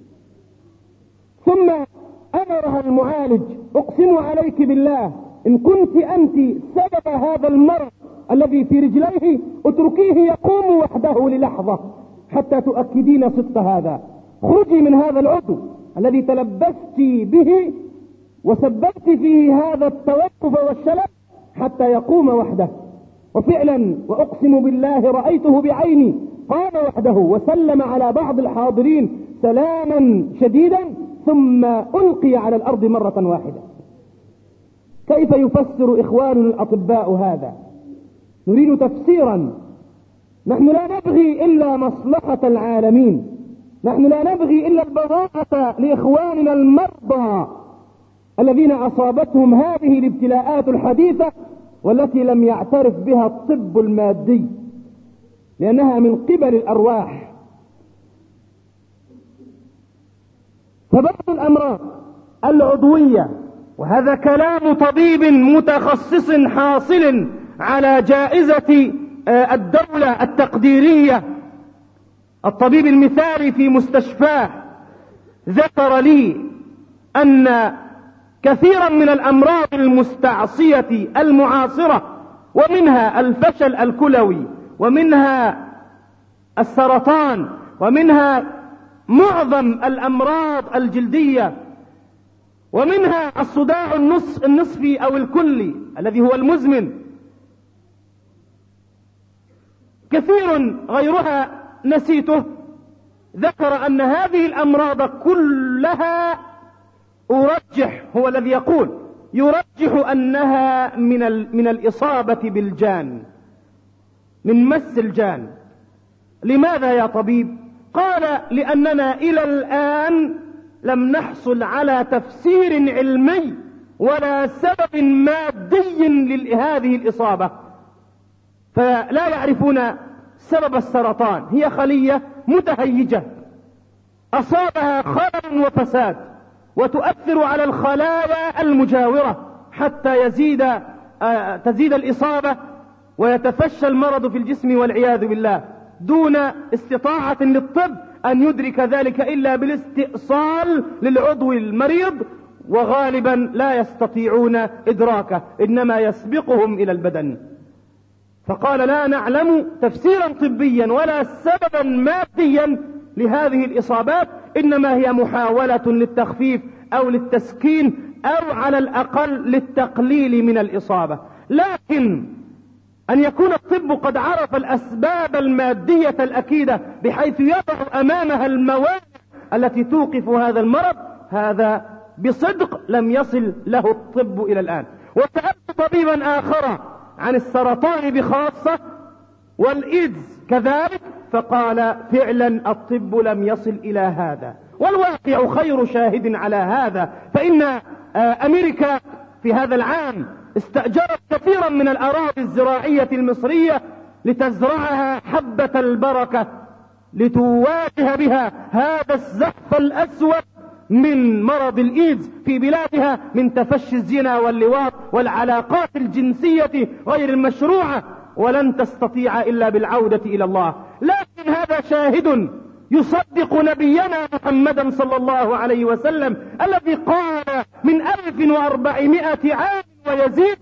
ثم أمرها المعالج أقسم عليك بالله إن كنت أنت سبب هذا المرض الذي في رجليه اتركيه يقوم وحده للحظة حتى تؤكدين صدق هذا، خرجي من هذا العضو الذي تلبست به وسببت فيه هذا التوقف والشلل حتى يقوم وحده. وفعلا وأقسم بالله رأيته بعيني، قام وحده وسلم على بعض الحاضرين سلاما شديدا، ثم ألقي على الأرض مرة واحدة. كيف يفسر إخواننا الأطباء هذا؟ نريد تفسيرا. نحن لا نبغي إلا مصلحة العالمين، نحن لا نبغي إلا البراءة لإخواننا المرضى الذين أصابتهم هذه الابتلاءات الحديثة والتي لم يعترف بها الطب المادي، لأنها من قبل الأرواح. فبعض الأمراض العضوية، وهذا كلام طبيب متخصص حاصل على جائزة الدولة التقديرية، الطبيب المثالي في مستشفاه، ذكر لي أن كثيرا من الأمراض المستعصية المعاصرة، ومنها الفشل الكلوي، ومنها السرطان، ومنها معظم الأمراض الجلدية، ومنها الصداع النصفي أو الكلي الذي هو المزمن، كثير غيرها نسيته، ذكر أن هذه الأمراض كلها أرجح، هو الذي يقول يرجح أنها من من الإصابة بالجان، من مس الجان. لماذا يا طبيب؟ قال لأننا إلى الآن لم نحصل على تفسير علمي ولا سبب مادي لهذه الإصابة، فلا يعرفون سبب السرطان. هي خلية متهيجة أصابها خلل وفساد وتؤثر على الخلايا المجاورة حتى يزيد آه تزيد الإصابة ويتفشى المرض في الجسم والعياذ بالله، دون استطاعة للطب أن يدرك ذلك إلا بالاستئصال للعضو المريض، وغالبا لا يستطيعون إدراكه، إنما يسبقهم إلى البدن. فقال لا نعلم تفسيرا طبيا ولا سببا ماديا لهذه الإصابات، إنما هي محاولة للتخفيف أو للتسكين أو على الأقل للتقليل من الإصابة. لكن أن يكون الطب قد عرف الأسباب المادية الأكيدة بحيث يضع أمامها المواد التي توقف هذا المرض، هذا بصدق لم يصل له الطب إلى الآن. وسألت طبيبا آخر عن السرطان بخاصة والإيدز كذلك، فقال فعلا الطب لم يصل إلى هذا، والواقع خير شاهد على هذا. فإن أمريكا في هذا العام استأجرت كثيرا من الأراضي الزراعية المصرية لتزرعها حبة البركة لتواجه بها هذا الزحف الأسود من مرض الإيدز في بلادها، من تفشي الزنا واللواط والعلاقات الجنسية غير المشروعة، ولن تستطيع إلا بالعودة إلى الله. لكن هذا شاهد يصدق نبينا محمدا صلى الله عليه وسلم الذي قال من ألف وأربعمائة عام ويزيد: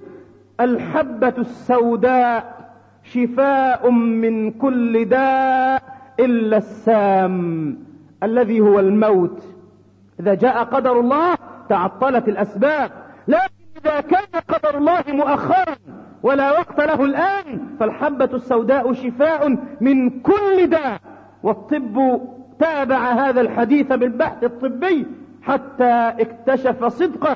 الحبة السوداء شفاء من كل داء إلا السام الذي هو الموت. إذا جاء قدر الله تعطلت الأسباب، لكن إذا كان قدر الله مؤخرا ولا وقت له الآن، فالحبة السوداء شفاء من كل داء. والطب تابع هذا الحديث بالبحث الطبي حتى اكتشف صدقه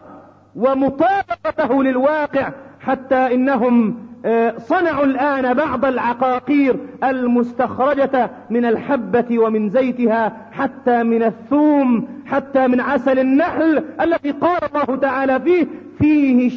ومطابقته للواقع، حتى إنهم صنعوا الآن بعض العقاقير المستخرجة من الحبة ومن زيتها، حتى من الثوم، حتى من عسل النحل الذي قال الله تعالى فيه: فيه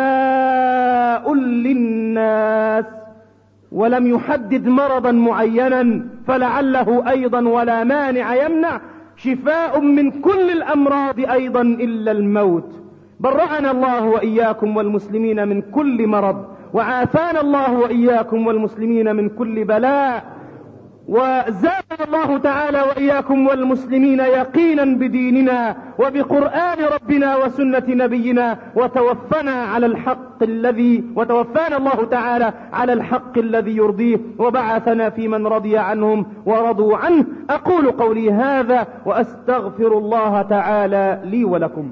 شفاء للناس، ولم يحدد مرضا معينا، فلعله أيضا ولا مانع يمنع شفاء من كل الأمراض أيضا إلا الموت. برأنا الله وإياكم والمسلمين من كل مرض، وعافانا الله وإياكم والمسلمين من كل بلاء، وزادنا الله تعالى وإياكم والمسلمين يقينا بديننا وبقرآن ربنا وسنة نبينا، وتوفنا على الحق الذي وتوفانا الله تعالى على الحق الذي يرضيه، وبعثنا في من رضي عنهم ورضوا عنه. أقول قولي هذا وأستغفر الله تعالى لي ولكم.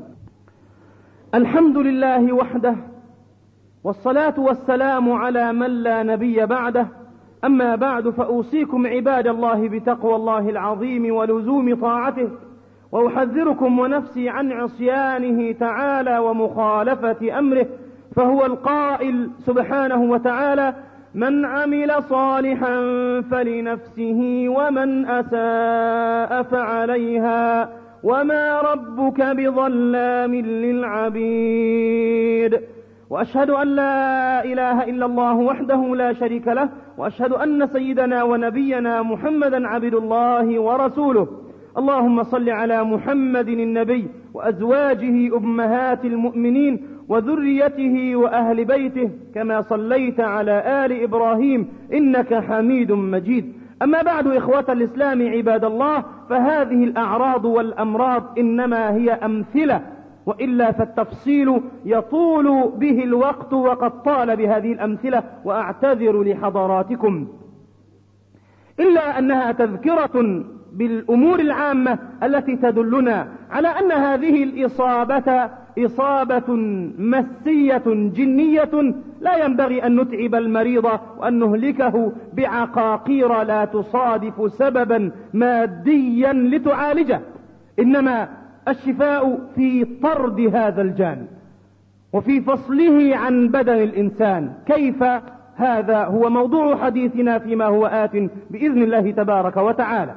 الحمد لله وحده، والصلاة والسلام على من لا نبي بعده. أما بعد، فأوصيكم عباد الله بتقوى الله العظيم ولزوم طاعته، وأحذركم ونفسي عن عصيانه تعالى ومخالفة أمره، فهو القائل سبحانه وتعالى: من عمل صالحا فلنفسه ومن أساء فعليها وما ربك بظلام للعبيد. وأشهد أن لا إله إلا الله وحده لا شريك له، وأشهد أن سيدنا ونبينا محمدا عبد الله ورسوله. اللهم صل على محمد النبي وأزواجه أمهات المؤمنين وذريته وأهل بيته، كما صليت على آل إبراهيم إنك حميد مجيد. أما بعد، إخوة الإسلام عباد الله، فهذه الأعراض والأمراض إنما هي أمثلة، وإلا فالتفصيل يطول به الوقت، وقد طال بهذه الأمثلة وأعتذر لحضراتكم، إلا أنها تذكرة بالأمور العامة التي تدلنا على أن هذه الإصابة إصابة مسية جنية، لا ينبغي أن نتعب المريض وأن نهلكه بعقاقير لا تصادف سببا ماديا لتعالجه، إنما الشفاء في طرد هذا الجان وفي فصله عن بدن الإنسان. كيف؟ هذا هو موضوع حديثنا فيما هو آت بإذن الله تبارك وتعالى.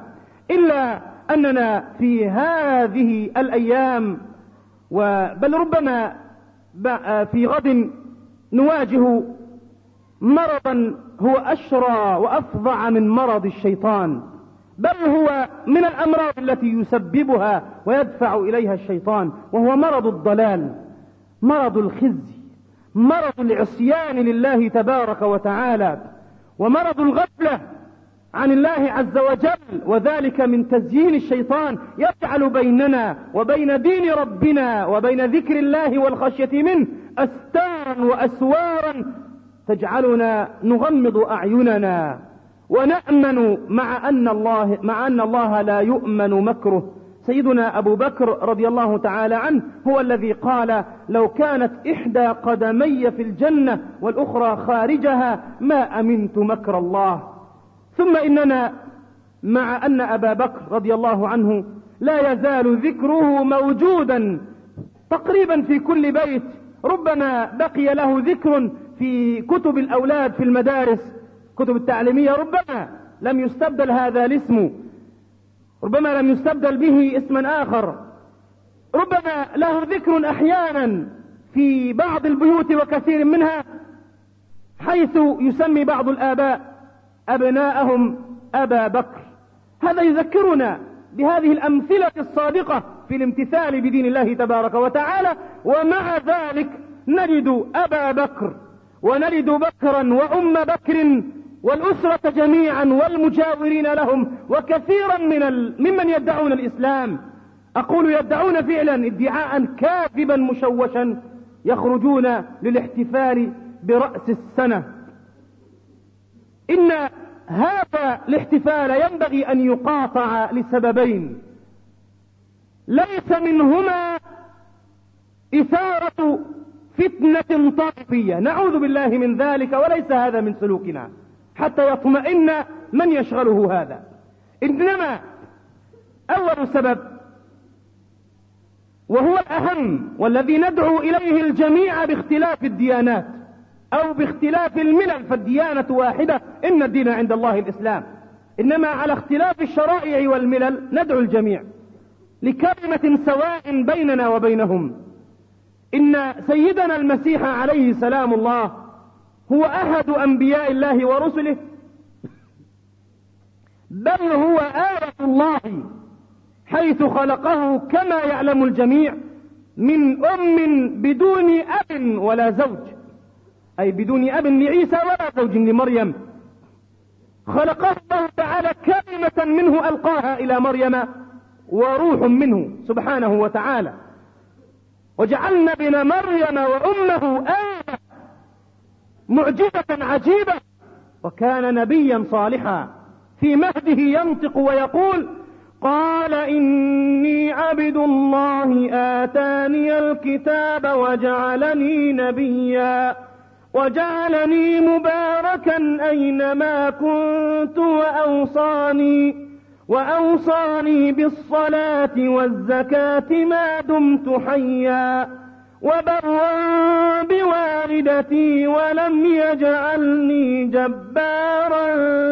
إلا أننا في هذه الأيام بل ربما في غد نواجه مرضا هو أشرى وأفظع من مرض الشيطان، بل هو من الأمراض التي يسببها ويدفع إليها الشيطان، وهو مرض الضلال، مرض الخزي، مرض العصيان لله تبارك وتعالى، ومرض الغفلة عن الله عز وجل، وذلك من تزيين الشيطان يجعل بيننا وبين دين ربنا وبين ذكر الله والخشية منه أستارا وأسوارا تجعلنا نغمض أعيننا ونأمن مع أن الله مع أن الله لا يؤمن مكره. سيدنا أبو بكر رضي الله تعالى عنه هو الذي قال: لو كانت إحدى قدمي في الجنة والأخرى خارجها ما أمنت مكر الله. ثم إننا مع أن أبا بكر رضي الله عنه لا يزال ذكره موجودا تقريبا في كل بيت، ربما بقي له ذكر في كتب الأولاد في المدارس، كتب التعليمية، ربما لم يستبدل هذا الاسم، ربما لم يستبدل به اسما آخر، ربما له ذكر أحيانا في بعض البيوت وكثير منها، حيث يسمي بعض الآباء أبناءهم أبا بكر. هذا يذكرنا بهذه الأمثلة الصادقة في الامتثال بدين الله تبارك وتعالى، ومع ذلك نجد أبا بكر ونجد بكرا وأم بكر والأسرة جميعا والمجاورين لهم وكثيرا من ال... ممن يدعون الإسلام، أقول يدعون فعلا ادعاء كاذبا مشوشا، يخرجون للاحتفال برأس السنة. إن هذا الاحتفال ينبغي أن يقاطع لسببين، ليس منهما إثارة فتنة طائفية، نعوذ بالله من ذلك، وليس هذا من سلوكنا حتى يطمئن من يشغله هذا، إنما أول سبب وهو الأهم والذي ندعو إليه الجميع باختلاف الديانات أو باختلاف الملل، فالديانة واحدة، إن الدين عند الله الإسلام، إنما على اختلاف الشرائع والملل ندعو الجميع لكلمة سواء بيننا وبينهم. إن سيدنا المسيح عليه سلام الله هو أحد أنبياء الله ورسله، بل هو آية الله، حيث خلقه كما يعلم الجميع من أم بدون أب ولا زوج، أي بدون أب لعيسى ولا زوج لمريم، خلقه الله تعالى كلمة منه ألقاها إلى مريم وروح منه سبحانه وتعالى، وجعلنا ابن مريم وأمه آية معجزة عجيبة، وكان نبيا صالحا في مهده ينطق ويقول: قال إني عبد الله آتاني الكتاب وجعلني نبيا وجعلني مباركا أينما كنت وأوصاني وأوصاني بالصلاة والزكاة ما دمت حيا وبرا بوالدتي ولم يجعلني جبارا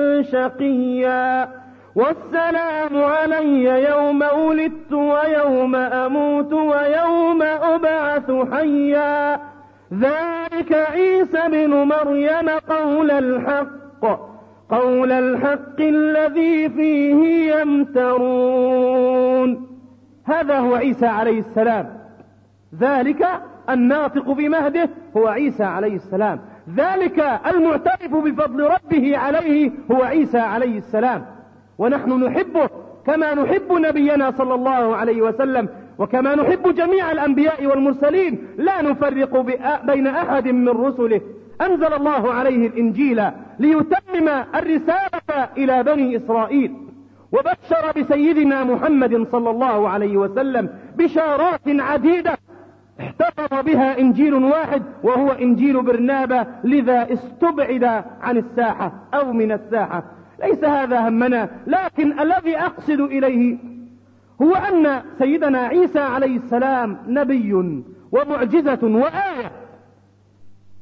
شقيا والسلام علي يوم ولدت ويوم أموت ويوم أبعث حيا ذلك عيسى بن مريم قول الحق قول الحق الذي فيه يمترون. هذا هو عيسى عليه السلام، ذلك الناطق بمهده هو عيسى عليه السلام، ذلك المعترف بفضل ربه عليه هو عيسى عليه السلام، ونحن نحبه كما نحب نبينا صلى الله عليه وسلم، وكما نحب جميع الأنبياء والمرسلين، لا نفرق بين أحد من رسله. أنزل الله عليه الإنجيل ليتمم الرسالة إلى بني إسرائيل، وبشر بسيدنا محمد صلى الله عليه وسلم بشارات عديدة احتفظ بها إنجيل واحد وهو إنجيل برنابا، لذا استبعد عن الساحة أو من الساحة. ليس هذا همنا، لكن الذي أقصد إليه هو أن سيدنا عيسى عليه السلام نبي ومعجزة وآية،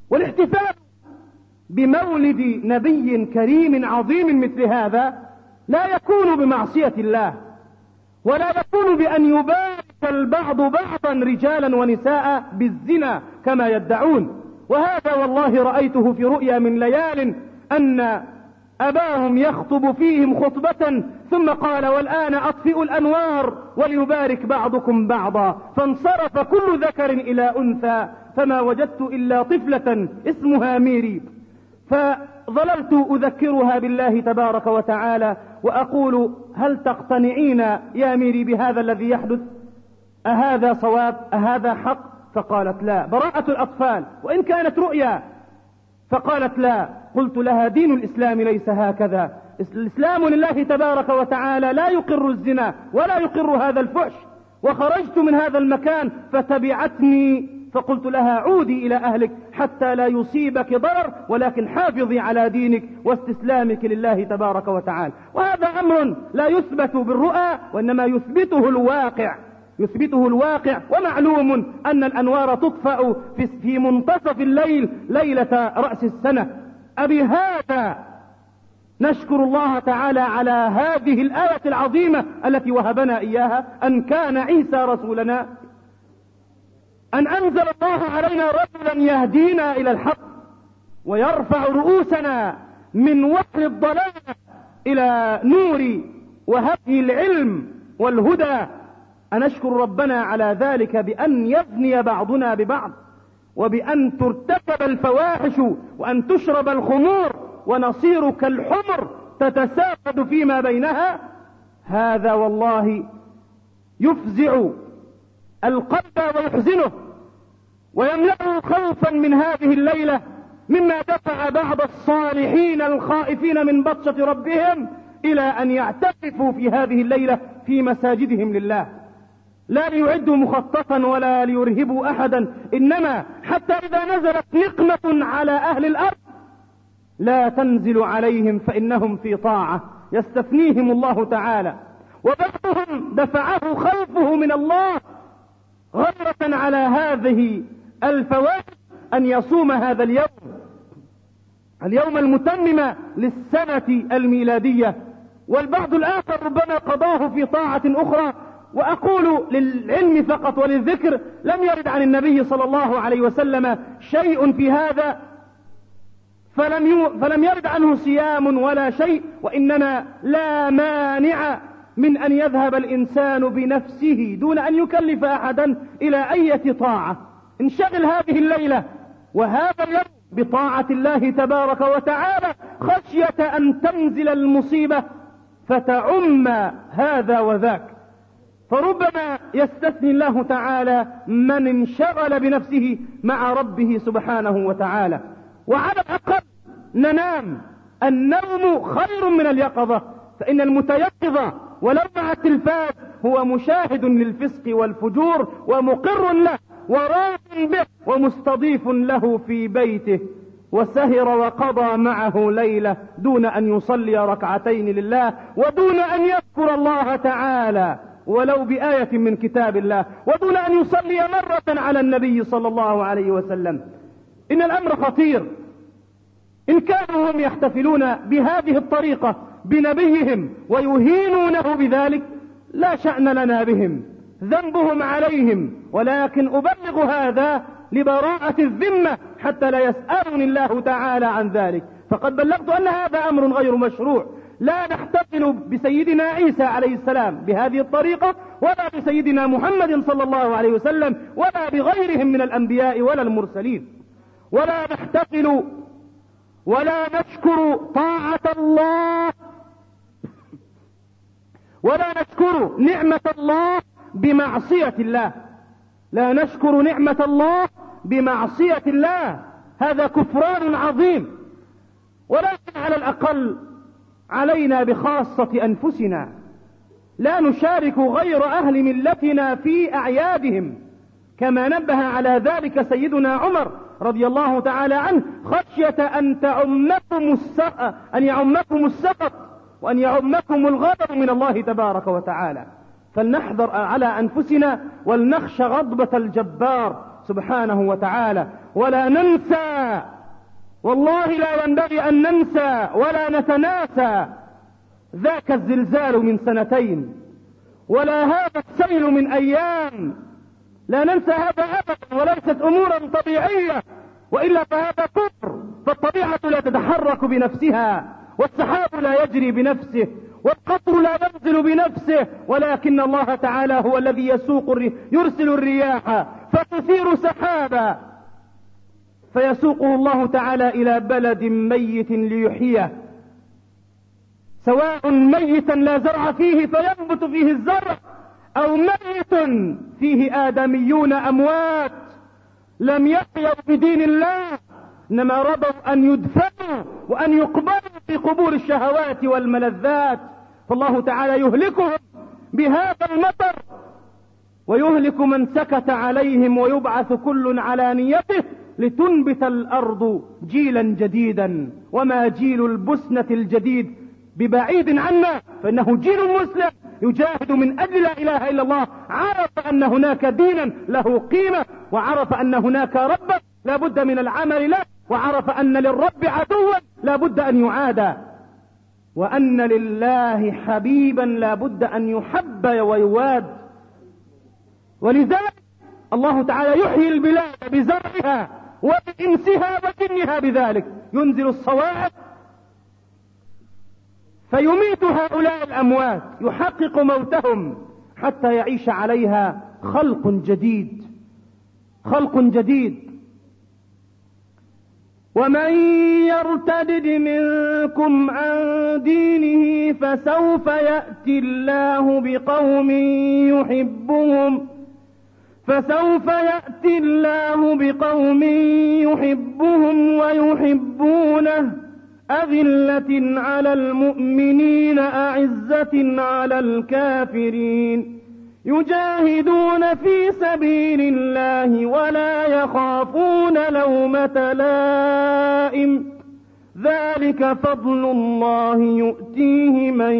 والاحتفال بمولد نبي كريم عظيم مثل هذا لا يكون بمعصية الله، ولا يكون بأن يبارك البعض بعضا رجالا ونساء بالزنا كما يدعون. وهذا والله رأيته في رؤيا من ليال، أن أباهم يخطب فيهم خطبة ثم قال: والآن أطفئوا الأنوار وليبارك بعضكم بعضا، فانصرف كل ذكر إلى أنثى فما وجدت إلا طفلة اسمها ميري. فظللت أذكرها بالله تبارك وتعالى وأقول: هل تقتنعين يا ميري بهذا الذي يحدث؟ أهذا صواب؟ أهذا حق؟ فقالت: لا. براءة الأطفال وإن كانت رؤيا. فقالت: لا. قلت لها: دين الإسلام ليس هكذا، الإسلام لله تبارك وتعالى لا يقر الزنا ولا يقر هذا الفحش. وخرجت من هذا المكان فتبعتني، فقلت لها: عودي إلى أهلك حتى لا يصيبك ضرر، ولكن حافظي على دينك واستسلامك لله تبارك وتعالى. وهذا أمر لا يثبت بالرؤى، وإنما يثبته الواقع، يثبته الواقع. ومعلوم أن الأنوار تطفأ في منتصف الليل ليلة رأس السنة. أبي هذا نشكر الله تعالى على هذه الآية العظيمة التي وهبنا إياها، أن كان عيسى رسولنا، أن أنزل الله علينا رجلا يهدينا إلى الحق ويرفع رؤوسنا من وحل الضلال إلى نور وهدي العلم والهدى. أنشكر ربنا على ذلك بأن يزني بعضنا ببعض، وبأن ترتكب الفواحش، وأن تشرب الخمور، ونصير كالحمر تتساقط فيما بينها. هذا والله يفزع القلب ويحزنه ويملأه خوفا من هذه الليلة، مما دفع بعض الصالحين الخائفين من بطشة ربهم إلى أن يعتكفوا في هذه الليلة في مساجدهم لله، لا ليعدوا مخططا ولا ليرهبوا أحدا، إنما حتى إذا نزلت نقمة على أهل الأرض لا تنزل عليهم فإنهم في طاعة، يستثنيهم الله تعالى. وبعضهم دفعه خوفه من الله غيرة على هذه الفوائد أن يصوم هذا اليوم، اليوم المتمم للسنة الميلادية. والبعض الآخر ربما قضاه في طاعة أخرى. وأقول للعلم فقط وللذكر، لم يرد عن النبي صلى الله عليه وسلم شيء في هذا، فلم, يو فلم يرد عنه صيام ولا شيء، وإنما لا مانع من أن يذهب الإنسان بنفسه دون أن يكلف أحدا إلى أي طاعة. انشغل هذه الليلة وهذا اليوم بطاعة الله تبارك وتعالى، خشية أن تنزل المصيبة فتعم هذا وذاك. فربما يستثني الله تعالى من انشغل بنفسه مع ربه سبحانه وتعالى. وعلى الأقل ننام، النوم خير من اليقظة، فإن المتيقظة ولو مع التلفاز هو مشاهد للفسق والفجور ومقر له وراض به ومستضيف له في بيته، وسهر وقضى معه ليلة دون أن يصلي ركعتين لله، ودون أن يذكر الله تعالى ولو بآية من كتاب الله، ودون أن يصلي مرة على النبي صلى الله عليه وسلم. إن الأمر خطير. إن كانوا هم يحتفلون بهذه الطريقة بنبيهم ويهينونه بذلك لا شأن لنا بهم، ذنبهم عليهم، ولكن أبلغ هذا لبراءة الذمة حتى لا يسألني الله تعالى عن ذلك. فقد بلغت أن هذا أمر غير مشروع. لا نحتفل بسيدنا عيسى عليه السلام بهذه الطريقة، ولا بسيدنا محمد صلى الله عليه وسلم، ولا بغيرهم من الأنبياء ولا المرسلين. ولا نحتفل ولا نشكر طاعة الله، ولا نشكر نعمة الله بمعصية الله. لا نشكر نعمة الله بمعصية الله، هذا كفران عظيم. ولكن على الأقل علينا بخاصة أنفسنا لا نشارك غير أهل ملتنا في أعيادهم، كما نبه على ذلك سيدنا عمر رضي الله تعالى عنه، خشية أن تعمكم السقط أن يعمكم السقط وأن يعمكم الغضب من الله تبارك وتعالى. فلنحذر على أنفسنا ولنخشى غضبة الجبار سبحانه وتعالى. ولا ننسى، والله لا ينبغي أن ننسى ولا نتناسى ذاك الزلزال من سنتين، ولا هذا السيل من أيام. لا ننسى هذا أبدا، وليست أمورا طبيعية، وإلا فهذا كفر. فالطبيعة لا تتحرك بنفسها، والسحاب لا يجري بنفسه، والقطر لا ينزل بنفسه، ولكن الله تعالى هو الذي يسوق الرياح، يرسل الرياح فتثير سحابا فيسوقه الله تعالى إلى بلد ميت ليحييه، سواء ميتا لا زرع فيه فينبت فيه الزرع، أو ميت فيه آدميون أموات لم يحيوا بدين الله، إنما رضوا أن يدفنوا وأن يقبروا في قبور الشهوات والملذات. فالله تعالى يهلكهم بهذا المطر، ويهلك من سكت عليهم، ويبعث كل على نيته لتنبت الأرض جيلا جديدا. وما جيل البسنة الجديد ببعيد عنا، فإنه جيل مسلم يجاهد من أجل لا إله إلا الله، عرف أن هناك دينا له قيمة، وعرف أن هناك ربا لا بد من العمل له، وعرف أن للرب عدوا لا بد أن يعادى، وأن لله حبيبا لا بد أن يحب ويواد. ولذلك الله تعالى يحيي البلاد بزرعها وبإنسها وجنها، بذلك ينزل الصواعق فيميت هؤلاء الأموات، يحقق موتهم حتى يعيش عليها خلق جديد، خلق جديد. ومن يرتدد منكم عن دينه فسوف يأتي الله بقوم يحبهم فسوف يأتي الله بقوم يحبهم ويحبونه، أذلة على المؤمنين أعزة على الكافرين، يجاهدون في سبيل الله ولا يخافون لومة لائم، ذلك فضل الله يؤتيه من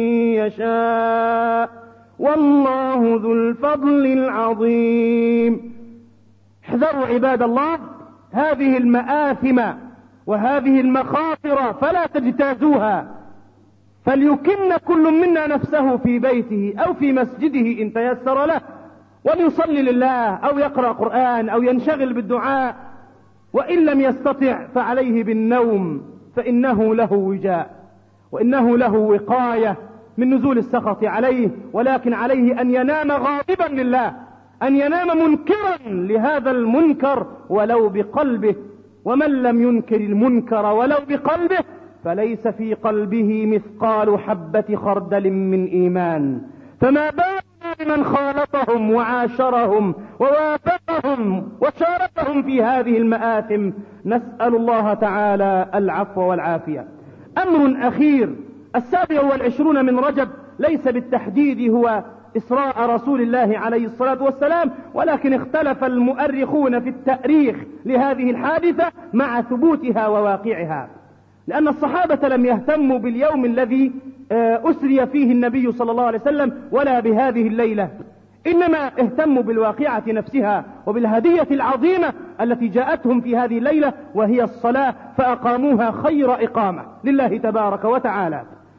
يشاء والله ذو الفضل العظيم. احذروا عباد الله هذه المآثم وهذه المخاطر فلا تجتازوها، فليكن كل منا نفسه في بيته أو في مسجده إن تيسر له، وليصلي لله أو يقرأ قرآن أو ينشغل بالدعاء، وإن لم يستطع فعليه بالنوم، فإنه له وجاء وإنه له وقاية من نزول السخط عليه. ولكن عليه أن ينام غاضبا لله، أن ينام منكرا لهذا المنكر ولو بقلبه، ومن لم ينكر المنكر ولو بقلبه فليس في قلبه مثقال حبة خردل من إيمان. فما بالنا بمن خالطهم وعاشرهم ووافقهم وشاركهم في هذه المآثم. نسأل الله تعالى العفو والعافية. أمر أخير، السابع والعشرون من رجب ليس بالتحديد هو إسراء رسول الله عليه الصلاة والسلام، ولكن اختلف المؤرخون في التأريخ لهذه الحادثة مع ثبوتها وواقعها، لأن الصحابة لم يهتموا باليوم الذي أسري فيه النبي صلى الله عليه وسلم ولا بهذه الليلة، إنما اهتموا بالواقعة نفسها وبالهدية العظيمة التي جاءتهم في هذه الليلة، وهي الصلاة، فأقاموها خير إقامة لله تبارك وتعالى.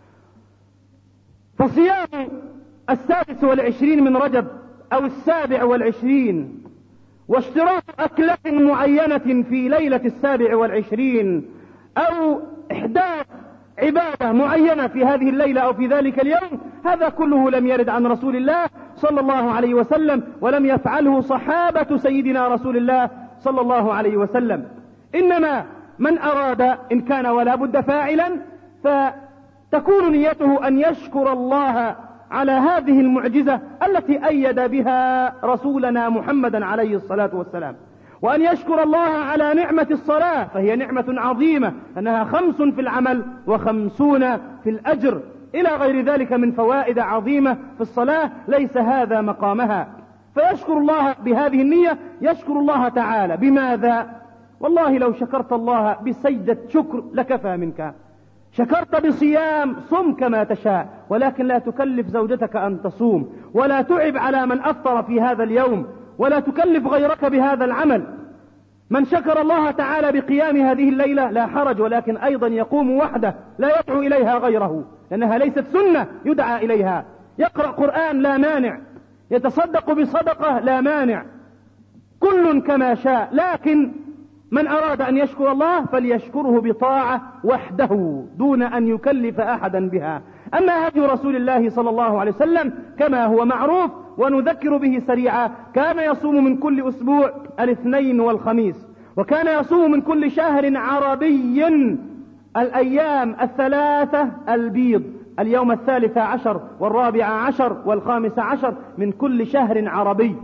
فصيام السادس والعشرين من رجب أو السابع والعشرين واشتراط أكلة معينة في ليلة السابع والعشرين أو إحداث عبادة معينة في هذه الليلة أو في ذلك اليوم، هذا كله لم يرد عن رسول الله صلى الله عليه وسلم، ولم يفعله صحابة سيدنا رسول الله صلى الله عليه وسلم. إنما من أراد إن كان ولا بد فاعلا فتكون نيته أن يشكر الله على هذه المعجزة التي أيد بها رسولنا محمدا عليه الصلاة والسلام، وأن يشكر الله على نعمة الصلاة، فهي نعمة عظيمة أنها خمس في العمل وخمسون في الأجر، إلى غير ذلك من فوائد عظيمة في الصلاة ليس هذا مقامها. فيشكر الله بهذه النية، يشكر الله تعالى بماذا؟ والله لو شكرت الله بسجدة شكر لكفى منك. شكرت بصيام، صم كما تشاء، ولكن لا تكلف زوجتك أن تصوم، ولا تعب على من أفطر في هذا اليوم، ولا تكلف غيرك بهذا العمل. من شكر الله تعالى بقيام هذه الليلة لا حرج، ولكن أيضا يقوم وحده لا يدعو إليها غيره، لأنها ليست سنة يدعى إليها. يقرأ قرآن لا مانع، يتصدق بصدقة لا مانع، كل كما شاء، لكن من أراد أن يشكر الله فليشكره بطاعة وحده دون أن يكلف أحدا بها. أما هدي رسول الله صلى الله عليه وسلم كما هو معروف ونذكر به سريعا: كان يصوم من كل أسبوع الاثنين والخميس، وكان يصوم من كل شهر عربي الأيام الثلاثة البيض، اليوم الثالث عشر والرابع عشر والخامس عشر من كل شهر عربي.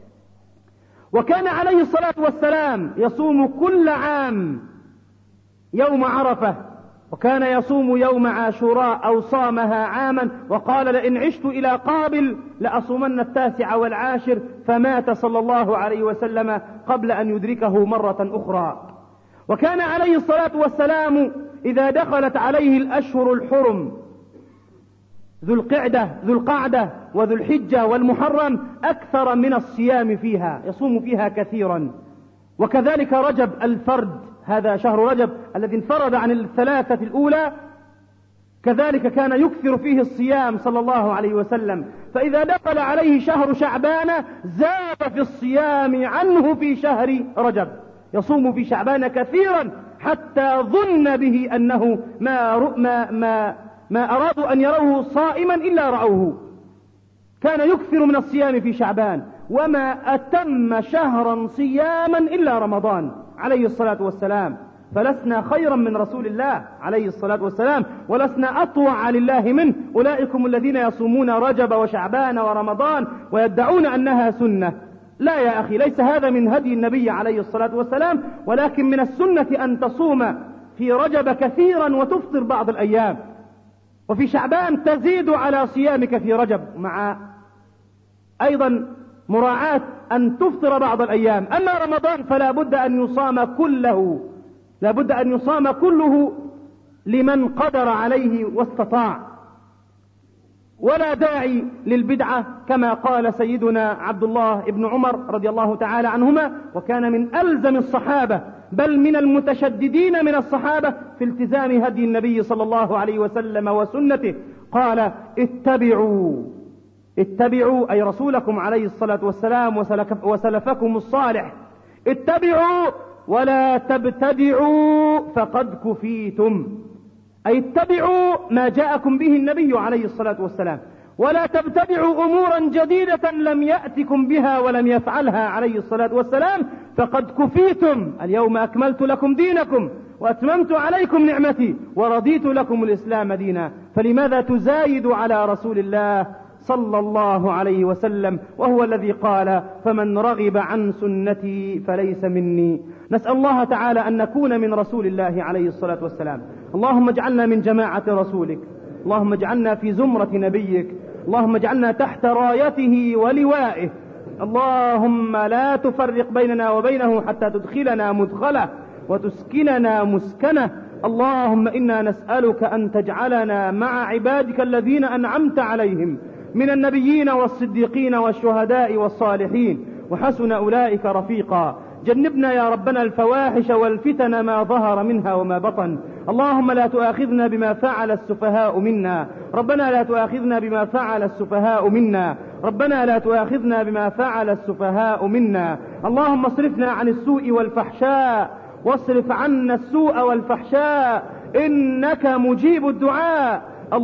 وكان عليه الصلاة والسلام يصوم كل عام يوم عرفة، وكان يصوم يوم عاشوراء أو صامها عاما، وقال: لئن عشت إلى قابل لأصومن التاسع والعاشر، فمات صلى الله عليه وسلم قبل أن يدركه مرة أخرى. وكان عليه الصلاة والسلام إذا دخلت عليه الأشهر الحرم ذو القعدة ذو القعدة وذو الحجة والمحرم أكثر من الصيام فيها، يصوم فيها كثيرا. وكذلك رجب الفرد، هذا شهر رجب الذي انفرد عن الثلاثة الأولى، كذلك كان يكثر فيه الصيام صلى الله عليه وسلم. فإذا دخل عليه شهر شعبان زاد في الصيام عنه في شهر رجب، يصوم في شعبان كثيرا حتى ظن به أنه ما, ما, ما, ما أرادوا أن يروه صائما إلا رأوه. كان يكثر من الصيام في شعبان، وما أتم شهرا صياما إلا رمضان عليه الصلاة والسلام. فلسنا خيرا من رسول الله عليه الصلاة والسلام، ولسنا أطوع لله منه. أولئكم الذين يصومون رجب وشعبان ورمضان ويدعون أنها سنة. لا يا أخي، ليس هذا من هدي النبي عليه الصلاة والسلام، ولكن من السنة أن تصوم في رجب كثيرا وتفطر بعض الأيام، وفي شعبان تزيد على صيامك في رجب، مع أيضا مراعاة أن تفطر بعض الأيام. أما رمضان فلا بد أن يصام كله، لا بد أن يصام كله لمن قدر عليه واستطاع، ولا داعي للبدعة، كما قال سيدنا عبد الله بن عمر رضي الله تعالى عنهما، وكان من ألزم الصحابة بل من المتشددين من الصحابة في التزام هدي النبي صلى الله عليه وسلم وسنته، قال: اتبعوا اتبعوا أي رسولكم عليه الصلاة والسلام وسلفكم الصالح، اتبعوا ولا تبتدعوا فقد كفيتم، أي اتبعوا ما جاءكم به النبي عليه الصلاة والسلام، ولا تبتدعوا أمورا جديدة لم يأتكم بها ولم يفعلها عليه الصلاة والسلام، فقد كفيتم. اليوم أكملت لكم دينكم وأتممت عليكم نعمتي ورضيت لكم الإسلام دينا. فلماذا تزايد على رسول الله صلى الله عليه وسلم، وهو الذي قال: فمن رغب عن سنتي فليس مني. نسأل الله تعالى أن نكون من رسول الله عليه الصلاة والسلام. اللهم اجعلنا من جماعة رسولك، اللهم اجعلنا في زمرة نبيك، اللهم اجعلنا تحت رايته ولوائه، اللهم لا تفرق بيننا وبينه حتى تدخلنا مدخله وتسكننا مسكنه. اللهم إنا نسألك أن تجعلنا مع عبادك الذين أنعمت عليهم من النبيين والصديقين والشهداء والصالحين، وحسن أولئك رفيقا. جنبنا يا ربنا الفواحش والفتن ما ظهر منها وما بطن. اللهم لا تؤاخذنا بما فعل السفهاء منا، ربنا لا تؤاخذنا بما فعل السفهاء منا، ربنا لا تؤاخذنا بما فعل السفهاء منا. اللهم اصرفنا عن السوء والفحشاء، واصرف عنا السوء والفحشاء، إنك مجيب الدعاء.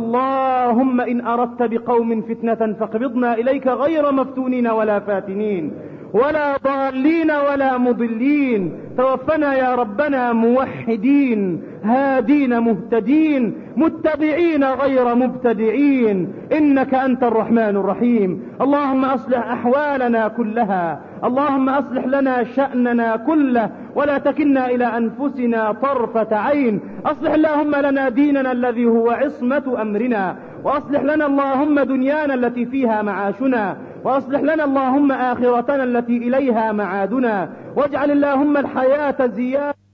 اللهم إن أردت بقوم فتنة فاقبضنا إليك غير مفتونين ولا فاتنين ولا ضالين ولا مضلين. توفنا يا ربنا موحدين هادين مهتدين متبعين غير مبتدعين، إنك أنت الرحمن الرحيم. اللهم أصلح أحوالنا كلها، اللهم أصلح لنا شأننا كله، ولا تكلنا إلى أنفسنا طرفة عين. أصلح اللهم لنا ديننا الذي هو عصمة أمرنا، وأصلح لنا اللهم دنيانا التي فيها معاشنا، وأصلح لنا اللهم آخرتنا التي إليها معادنا، واجعل اللهم الحياة زيادة